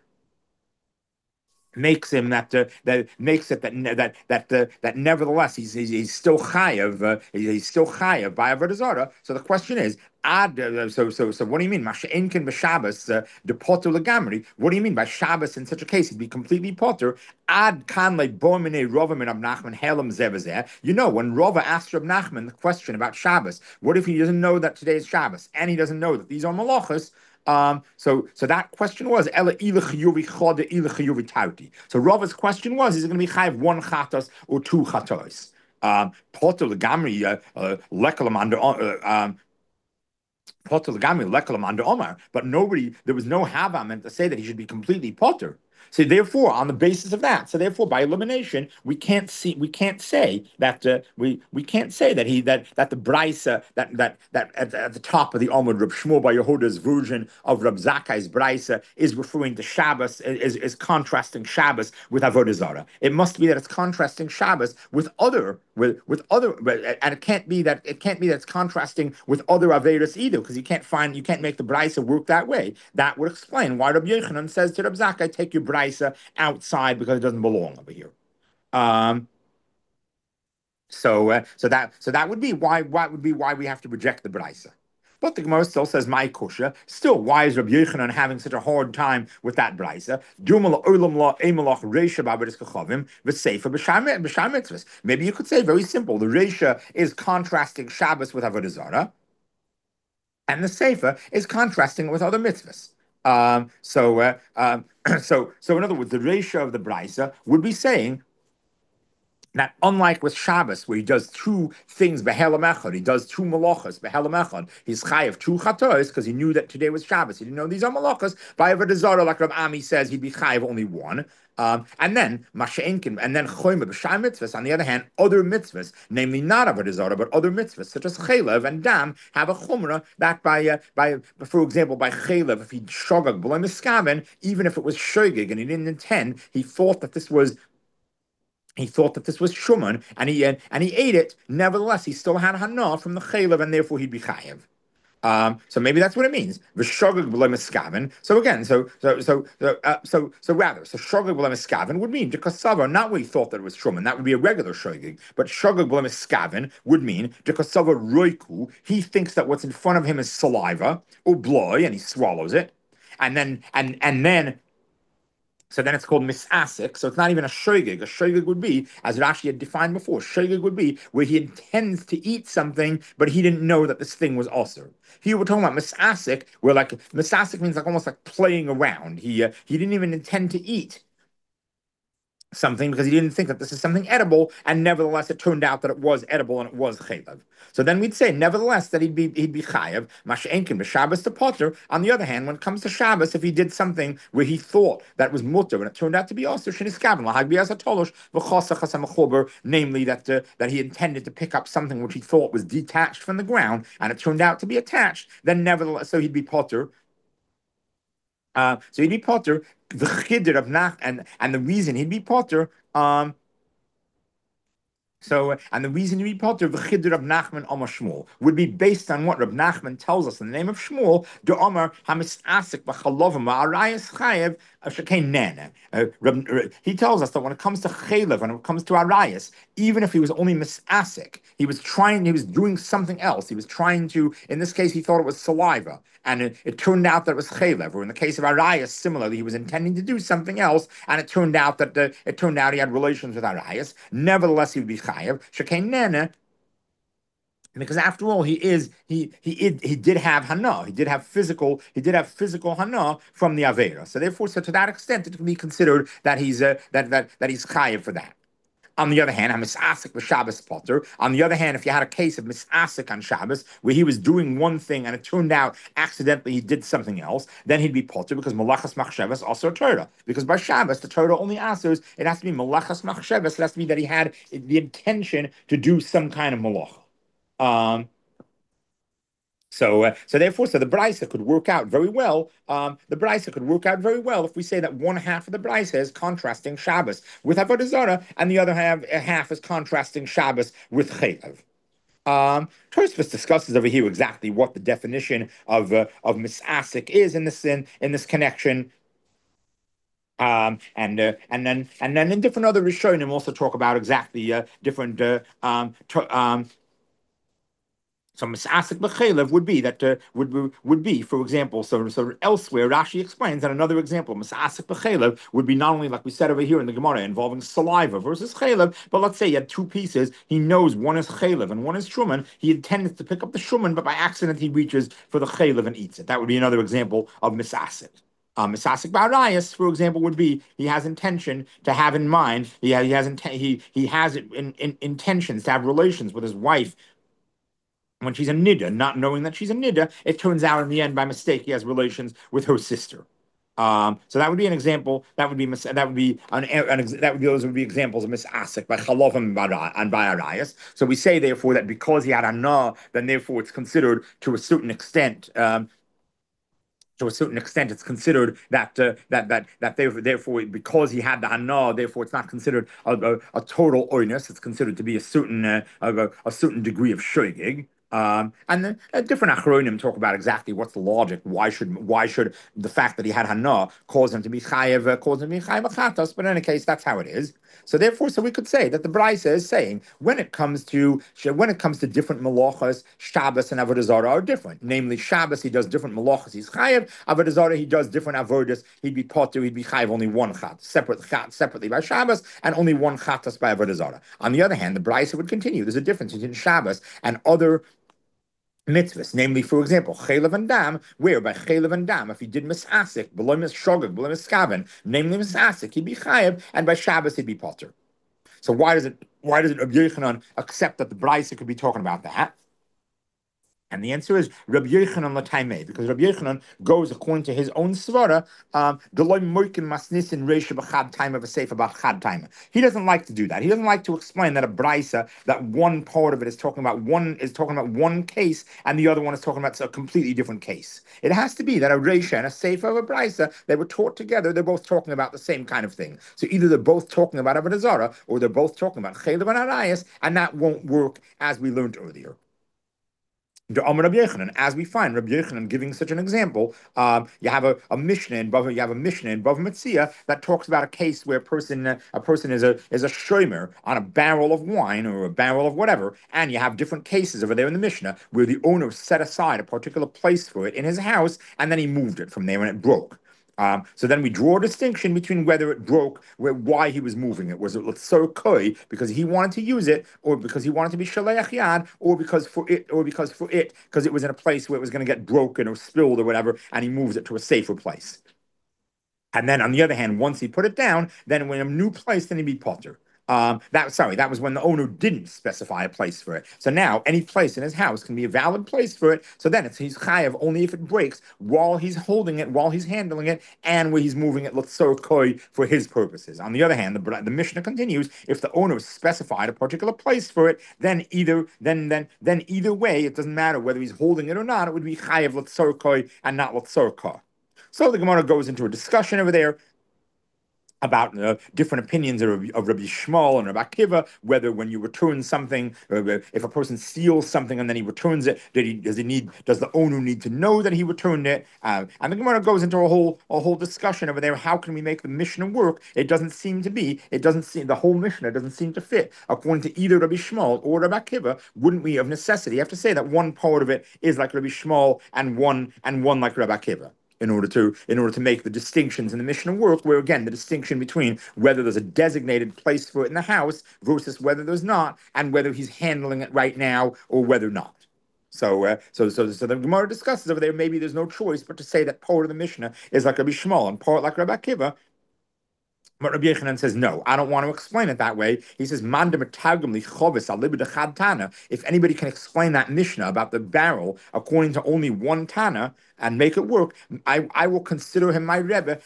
makes him that uh, that makes it that that that uh, that nevertheless he's he's, he's still chayav uh, he's still chayav by avodah zarah. So the question is, ad uh, so so so what do you mean masha'enkin b'Shabbos de potter legamri? What do you mean by Shabbos in such a case he'd be completely potter? Ad kan le bomine Rava min Rab Nachman helam zevazeh. You know, when Rava asked Rab Nachman the question about Shabbos, what if he doesn't know that today is Shabbos and he doesn't know that these are malachas? Um, so, so that question was Ela ilachiyuvi chode ilachiyuvi tauti. So Rava's question was: is it going to be chayav one chatos or two chatos? Um, Potter legamri lekalam under um. Potter legamri lekalam under Omar, but nobody, there was no hava meant to say that he should be completely potter. So therefore, on the basis of that, so therefore, by elimination, we can't see, we can't say that uh, we we can't say that he that that the brisa that that that at, at the top of the Amud Reb Shmuel Bar Yehuda's version of Reb Zakkai's brisa is referring to Shabbos, is is contrasting Shabbos with avodah zarah. It must be that it's contrasting Shabbos with other with with other, and it can't be that it can't be that it's contrasting with other averos either, because you can't find you can't make the brisa work that way. That would explain why Reb Yochanan says to Reb Zakkai, take your brisa outside because it doesn't belong over here. Um, so, uh, so that so that would be why what would be why we have to reject the brisa. But the Gemara still says, "My kusha." Still, why is Rabbi Yochanan having such a hard time with that brisa? Maybe you could say very simple. The Reisha is contrasting Shabbos with avodah zarah, and the Sefer is contrasting it with other mitzvahs. Um, so, uh, um, so, so, in other words, the ratio of the brisa would be saying that unlike with Shabbos, where he does two things, behelam echad, he does two malachas, behelam echad, he's chayav two chatos, because he knew that today was Shabbos. He didn't know these are malachas. By Avodah Zarah, like Rav Ami says, he'd be chayav only one. Um, and then Masha'enkin, and then Choyma b'shai mitzvahs. On the other hand, other mitzvahs, namely not Avodah Zarah, but other mitzvahs such as chaylev and dam, have a chumrah that by uh, by for example by chaylev, if he shogag b'loy miskaven, even if it was shogig and he didn't intend, he thought that this was he thought that this was shuman, and he uh, and he ate it. Nevertheless, he still had hana from the chaylev, and therefore he'd be chayev. Um, so maybe that's what it means. V'shogeg b'lo miskaven. So again, so so so so uh, so, so rather, so shogeg b'lo miskaven would mean dekasava, not what he thought that it was shuman. That would be a regular shogeg, but shogeg b'lo miskaven would mean dekasava roiku. He thinks that what's in front of him is saliva or bloy, and he swallows it, and then and and then. So then it's called misasik. So it's not even a shogeg. A shogeg would be, as Rashi had defined before, shogeg would be where he intends to eat something, but he didn't know that this thing was also. Here we're talking about misasik, where like misasik means like almost like playing around. He uh, he didn't even intend to eat something because he didn't think that this is something edible, and nevertheless it turned out that it was edible and it was chaylev. So then we'd say, nevertheless, that he'd be he'd be chayev mash'enkin b'Shabbos to potter. On the other hand, when it comes to Shabbos, if he did something where he thought that was mutter and it turned out to be also sheniskaven lahagbi as a tolosh v'chosach, namely that uh, that he intended to pick up something which he thought was detached from the ground and it turned out to be attached, then nevertheless, so he'd be potter. Uh, so he'd be potter. The chiddur of Nach and and the reason he'd be potter. Um, so, and the reason he'd be potter, the chiddur of Nachman Omar Shmuel, would be based on what Rab Nachman tells us in the name of Shmuel. The Omar Hamis Asik b'chalovim Arayas Chayev Shekei Nene. He tells us that when it comes to chaylev, when it comes to Arayas, even if he was only misasik, he was trying, he was doing something else. He was trying to, in this case, he thought it was saliva, and it, it turned out that it was chaylev. Or in the case of Arayas, similarly, he was intending to do something else, and it turned out that the, it turned out he had relations with Arayas. Nevertheless, he would be chayev Shekei Nene. Because after all, he is he he he did have hana, he did have physical, he did have physical hana from the avera. So therefore, so to that extent, it can be considered that he's uh, that that that he's chayiv for that. On the other hand, I'm misasik with Shabbos potter. On the other hand, if you had a case of misasik on Shabbos where he was doing one thing and it turned out accidentally he did something else, then he'd be potter because malachas machshavas also a Torah. Because by Shabbos the Torah only answers it has to be malachas machshavas. It has to be that he had the intention to do some kind of malacha. Um, so, uh, so therefore, so the brisa could work out very well. Um, the brisa could work out very well if we say that one half of the brisa is contrasting Shabbos with Avodah Zarah, and the other half, half is contrasting Shabbos with Chaylev. Um, Tosfos discusses over here exactly what the definition of uh, of misasik is in this in, in this connection. Um, and uh, and then and then in different other Rishonim also talk about exactly uh, different uh, um, to, um, So misasik b'chelev would be that uh, would be, would be, for example, so so elsewhere Rashi explains that another example misasik b'chelev would be not only like we said over here in the Gemara involving saliva versus chelev, but let's say you had two pieces. He knows one is chelev and one is shuman. He intends to pick up the shuman, but by accident he reaches for the chelev and eats it. That would be another example of misasik. Um, Misasik Barayas, for example, would be he has intention to have in mind. He has, he has inten- he he has in, in, intentions to have relations with his wife. When she's a nida, not knowing that she's a nida, it turns out in the end, by mistake, he has relations with her sister. Um, so that would be an example. That would be that would be an, an that would be those would be examples of misasik by chalovim and by arayas. So we say therefore that because he had anah, then therefore it's considered to a certain extent. Um, to a certain extent, it's considered that uh, that that that therefore, because he had the hana, therefore it's not considered a, a, a total oinus. It's considered to be a certain uh, a, a certain degree of shogeg. Um, and then uh, different achronim talk about exactly what's the logic. Why should why should the fact that he had hana cause him to be chayev, uh, cause him to be chayev achatas? But in any case, that's how it is. So therefore, so we could say that the Brisa is saying when it comes to when it comes to different malachas, Shabbos and Avodah Zarah are different. Namely, Shabbos he does different malachas, he's chayev. Avodah Zarah he does different avodas. He'd be potter, he'd be chayev only one chat, separate chat separately by Shabbos, and only one chatas by Avodah Zarah. On the other hand, the Brisa would continue. There's a difference between Shabbos and other mitzvahs, namely, for example, chaylev and dam, where by chaylev and dam, if he did misasik, below mis shogeg, below miskaven, namely misasik, he'd be chayev, and by Shabbos he'd be potter. So why does it why does it Rabbi Yochanan accept that the Brisa could be talking about that? And the answer is Rabbi Yochanan Lataimeh, because Rabbi Yochanan goes according to his own svara. Um, he doesn't like to do that. He doesn't like to explain that a brisa, that one part of it is talking about one is talking about one case, and the other one is talking about a completely different case. It has to be that a reisha and a sefer of a brisa, they were taught together. They're both talking about the same kind of thing. So either they're both talking about avodah zarah, or they're both talking about chaylev and arayas, and that won't work as we learned earlier. The Amar Rabbi Yochanan, as we find Rabbi Yochanan giving such an example, um, you have a, a Mishnah in Bava, you have a Mishnah in Bava Metzia that talks about a case where a person uh, a person is a is a shomer on a barrel of wine or a barrel of whatever, and you have different cases over there in the Mishnah where the owner set aside a particular place for it in his house, and then he moved it from there and it broke. Um, so then we draw a distinction between whether it broke, where, why he was moving it. Was it l'tzor koi because he wanted to use it, or because he wanted to be shaleach yad, or because for it, or because for it, because it was in a place where it was going to get broken or spilled or whatever, and he moves it to a safer place. And then on the other hand, once he put it down, then when a new place, then he'd be potter. Um, that sorry, that was when the owner didn't specify a place for it. So now any place in his house can be a valid place for it. So then it's he's chayav only if it breaks while he's holding it, while he's handling it, and where he's moving it l'tzor koi for his purposes. On the other hand, the, the Mishnah continues: if the owner specified a particular place for it, then either then then then either way, it doesn't matter whether he's holding it or not. It would be chayav l'tzor koi and not l'tzor koi. So the Gemara goes into a discussion over there about uh, different opinions of, of Rabbi Shmuel and Rabbi Akiva, whether when you return something, uh, if a person steals something and then he returns it, did he, does he need, does the owner need to know that he returned it? Uh, and the Gemara goes into a whole a whole discussion over there. How can we make the Mishnah work? It doesn't seem to be. It doesn't seem the whole Mishnah doesn't seem to fit according to either Rabbi Shmuel or Rabbi Akiva. Wouldn't we, of necessity, have to say that one part of it is like Rabbi Shmuel and one and one like Rabbi Akiva? in order to in order to make the distinctions in the Mishnah work, where again the distinction between whether there's a designated place for it in the house versus whether there's not, and whether he's handling it right now or whether not. So, uh, so, so, so the Gemara discusses over there. Maybe there's no choice but to say that part of the Mishnah is like Rabbi Shmuel and part like Rabbi Akiva. But Rabbi Yochanan says, no, I don't want to explain it that way. He says, if anybody can explain that Mishnah about the barrel according to only one Tana and make it work, I, I will consider him my Rebbe.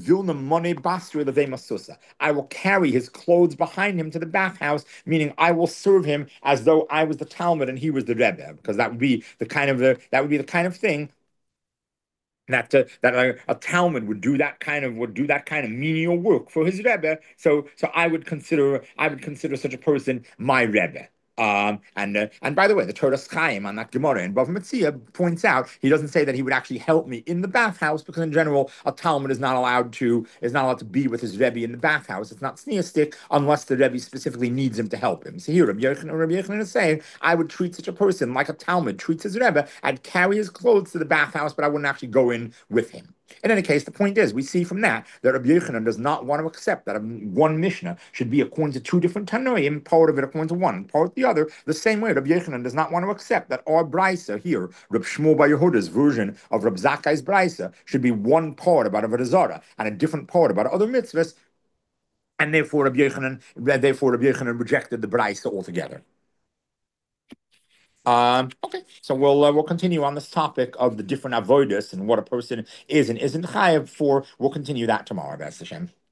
I will carry his clothes behind him to the bathhouse, meaning I will serve him as though I was the Talmud and he was the Rebbe, because that would be the kind of the, that would be the kind of thing that uh, that a, a Talmud would do that kind of would do that kind of menial work for his Rebbe. So so I would consider I would consider such a person my Rebbe. Um, and uh, and by the way, the Toras Chaim on that Gemara in Bava Metzia points out he doesn't say that he would actually help me in the bathhouse, because in general a Talmud is not allowed to is not allowed to be with his Rebbe in the bathhouse. It's not sneistic unless the Rebbe specifically needs him to help him. So here Rabbi Yochanan, Rabbi Yochanan is saying I would treat such a person like a Talmud treats his Rebbe. I'd carry his clothes to the bathhouse, but I wouldn't actually go in with him. In any case, the point is, we see from that that Rabbi Yochanan does not want to accept that one Mishnah should be according to two different Tanoim, part of it according to one, part of the other. The same way, Rabbi Yochanan does not want to accept that our Brisa here, Rabbi Shmuel Bar Yehuda's version of Rabbi Zakkai's Brisa, should be one part about Avodah Zarah and a different part about other mitzvahs, and therefore Rabbi Yochanan, therefore Rabbi Yochanan rejected the Brisa altogether. Um, okay, so we'll uh, we'll continue on this topic of the different avodas and what a person is and isn't chayav for. We'll continue that tomorrow, B'ez Hashem.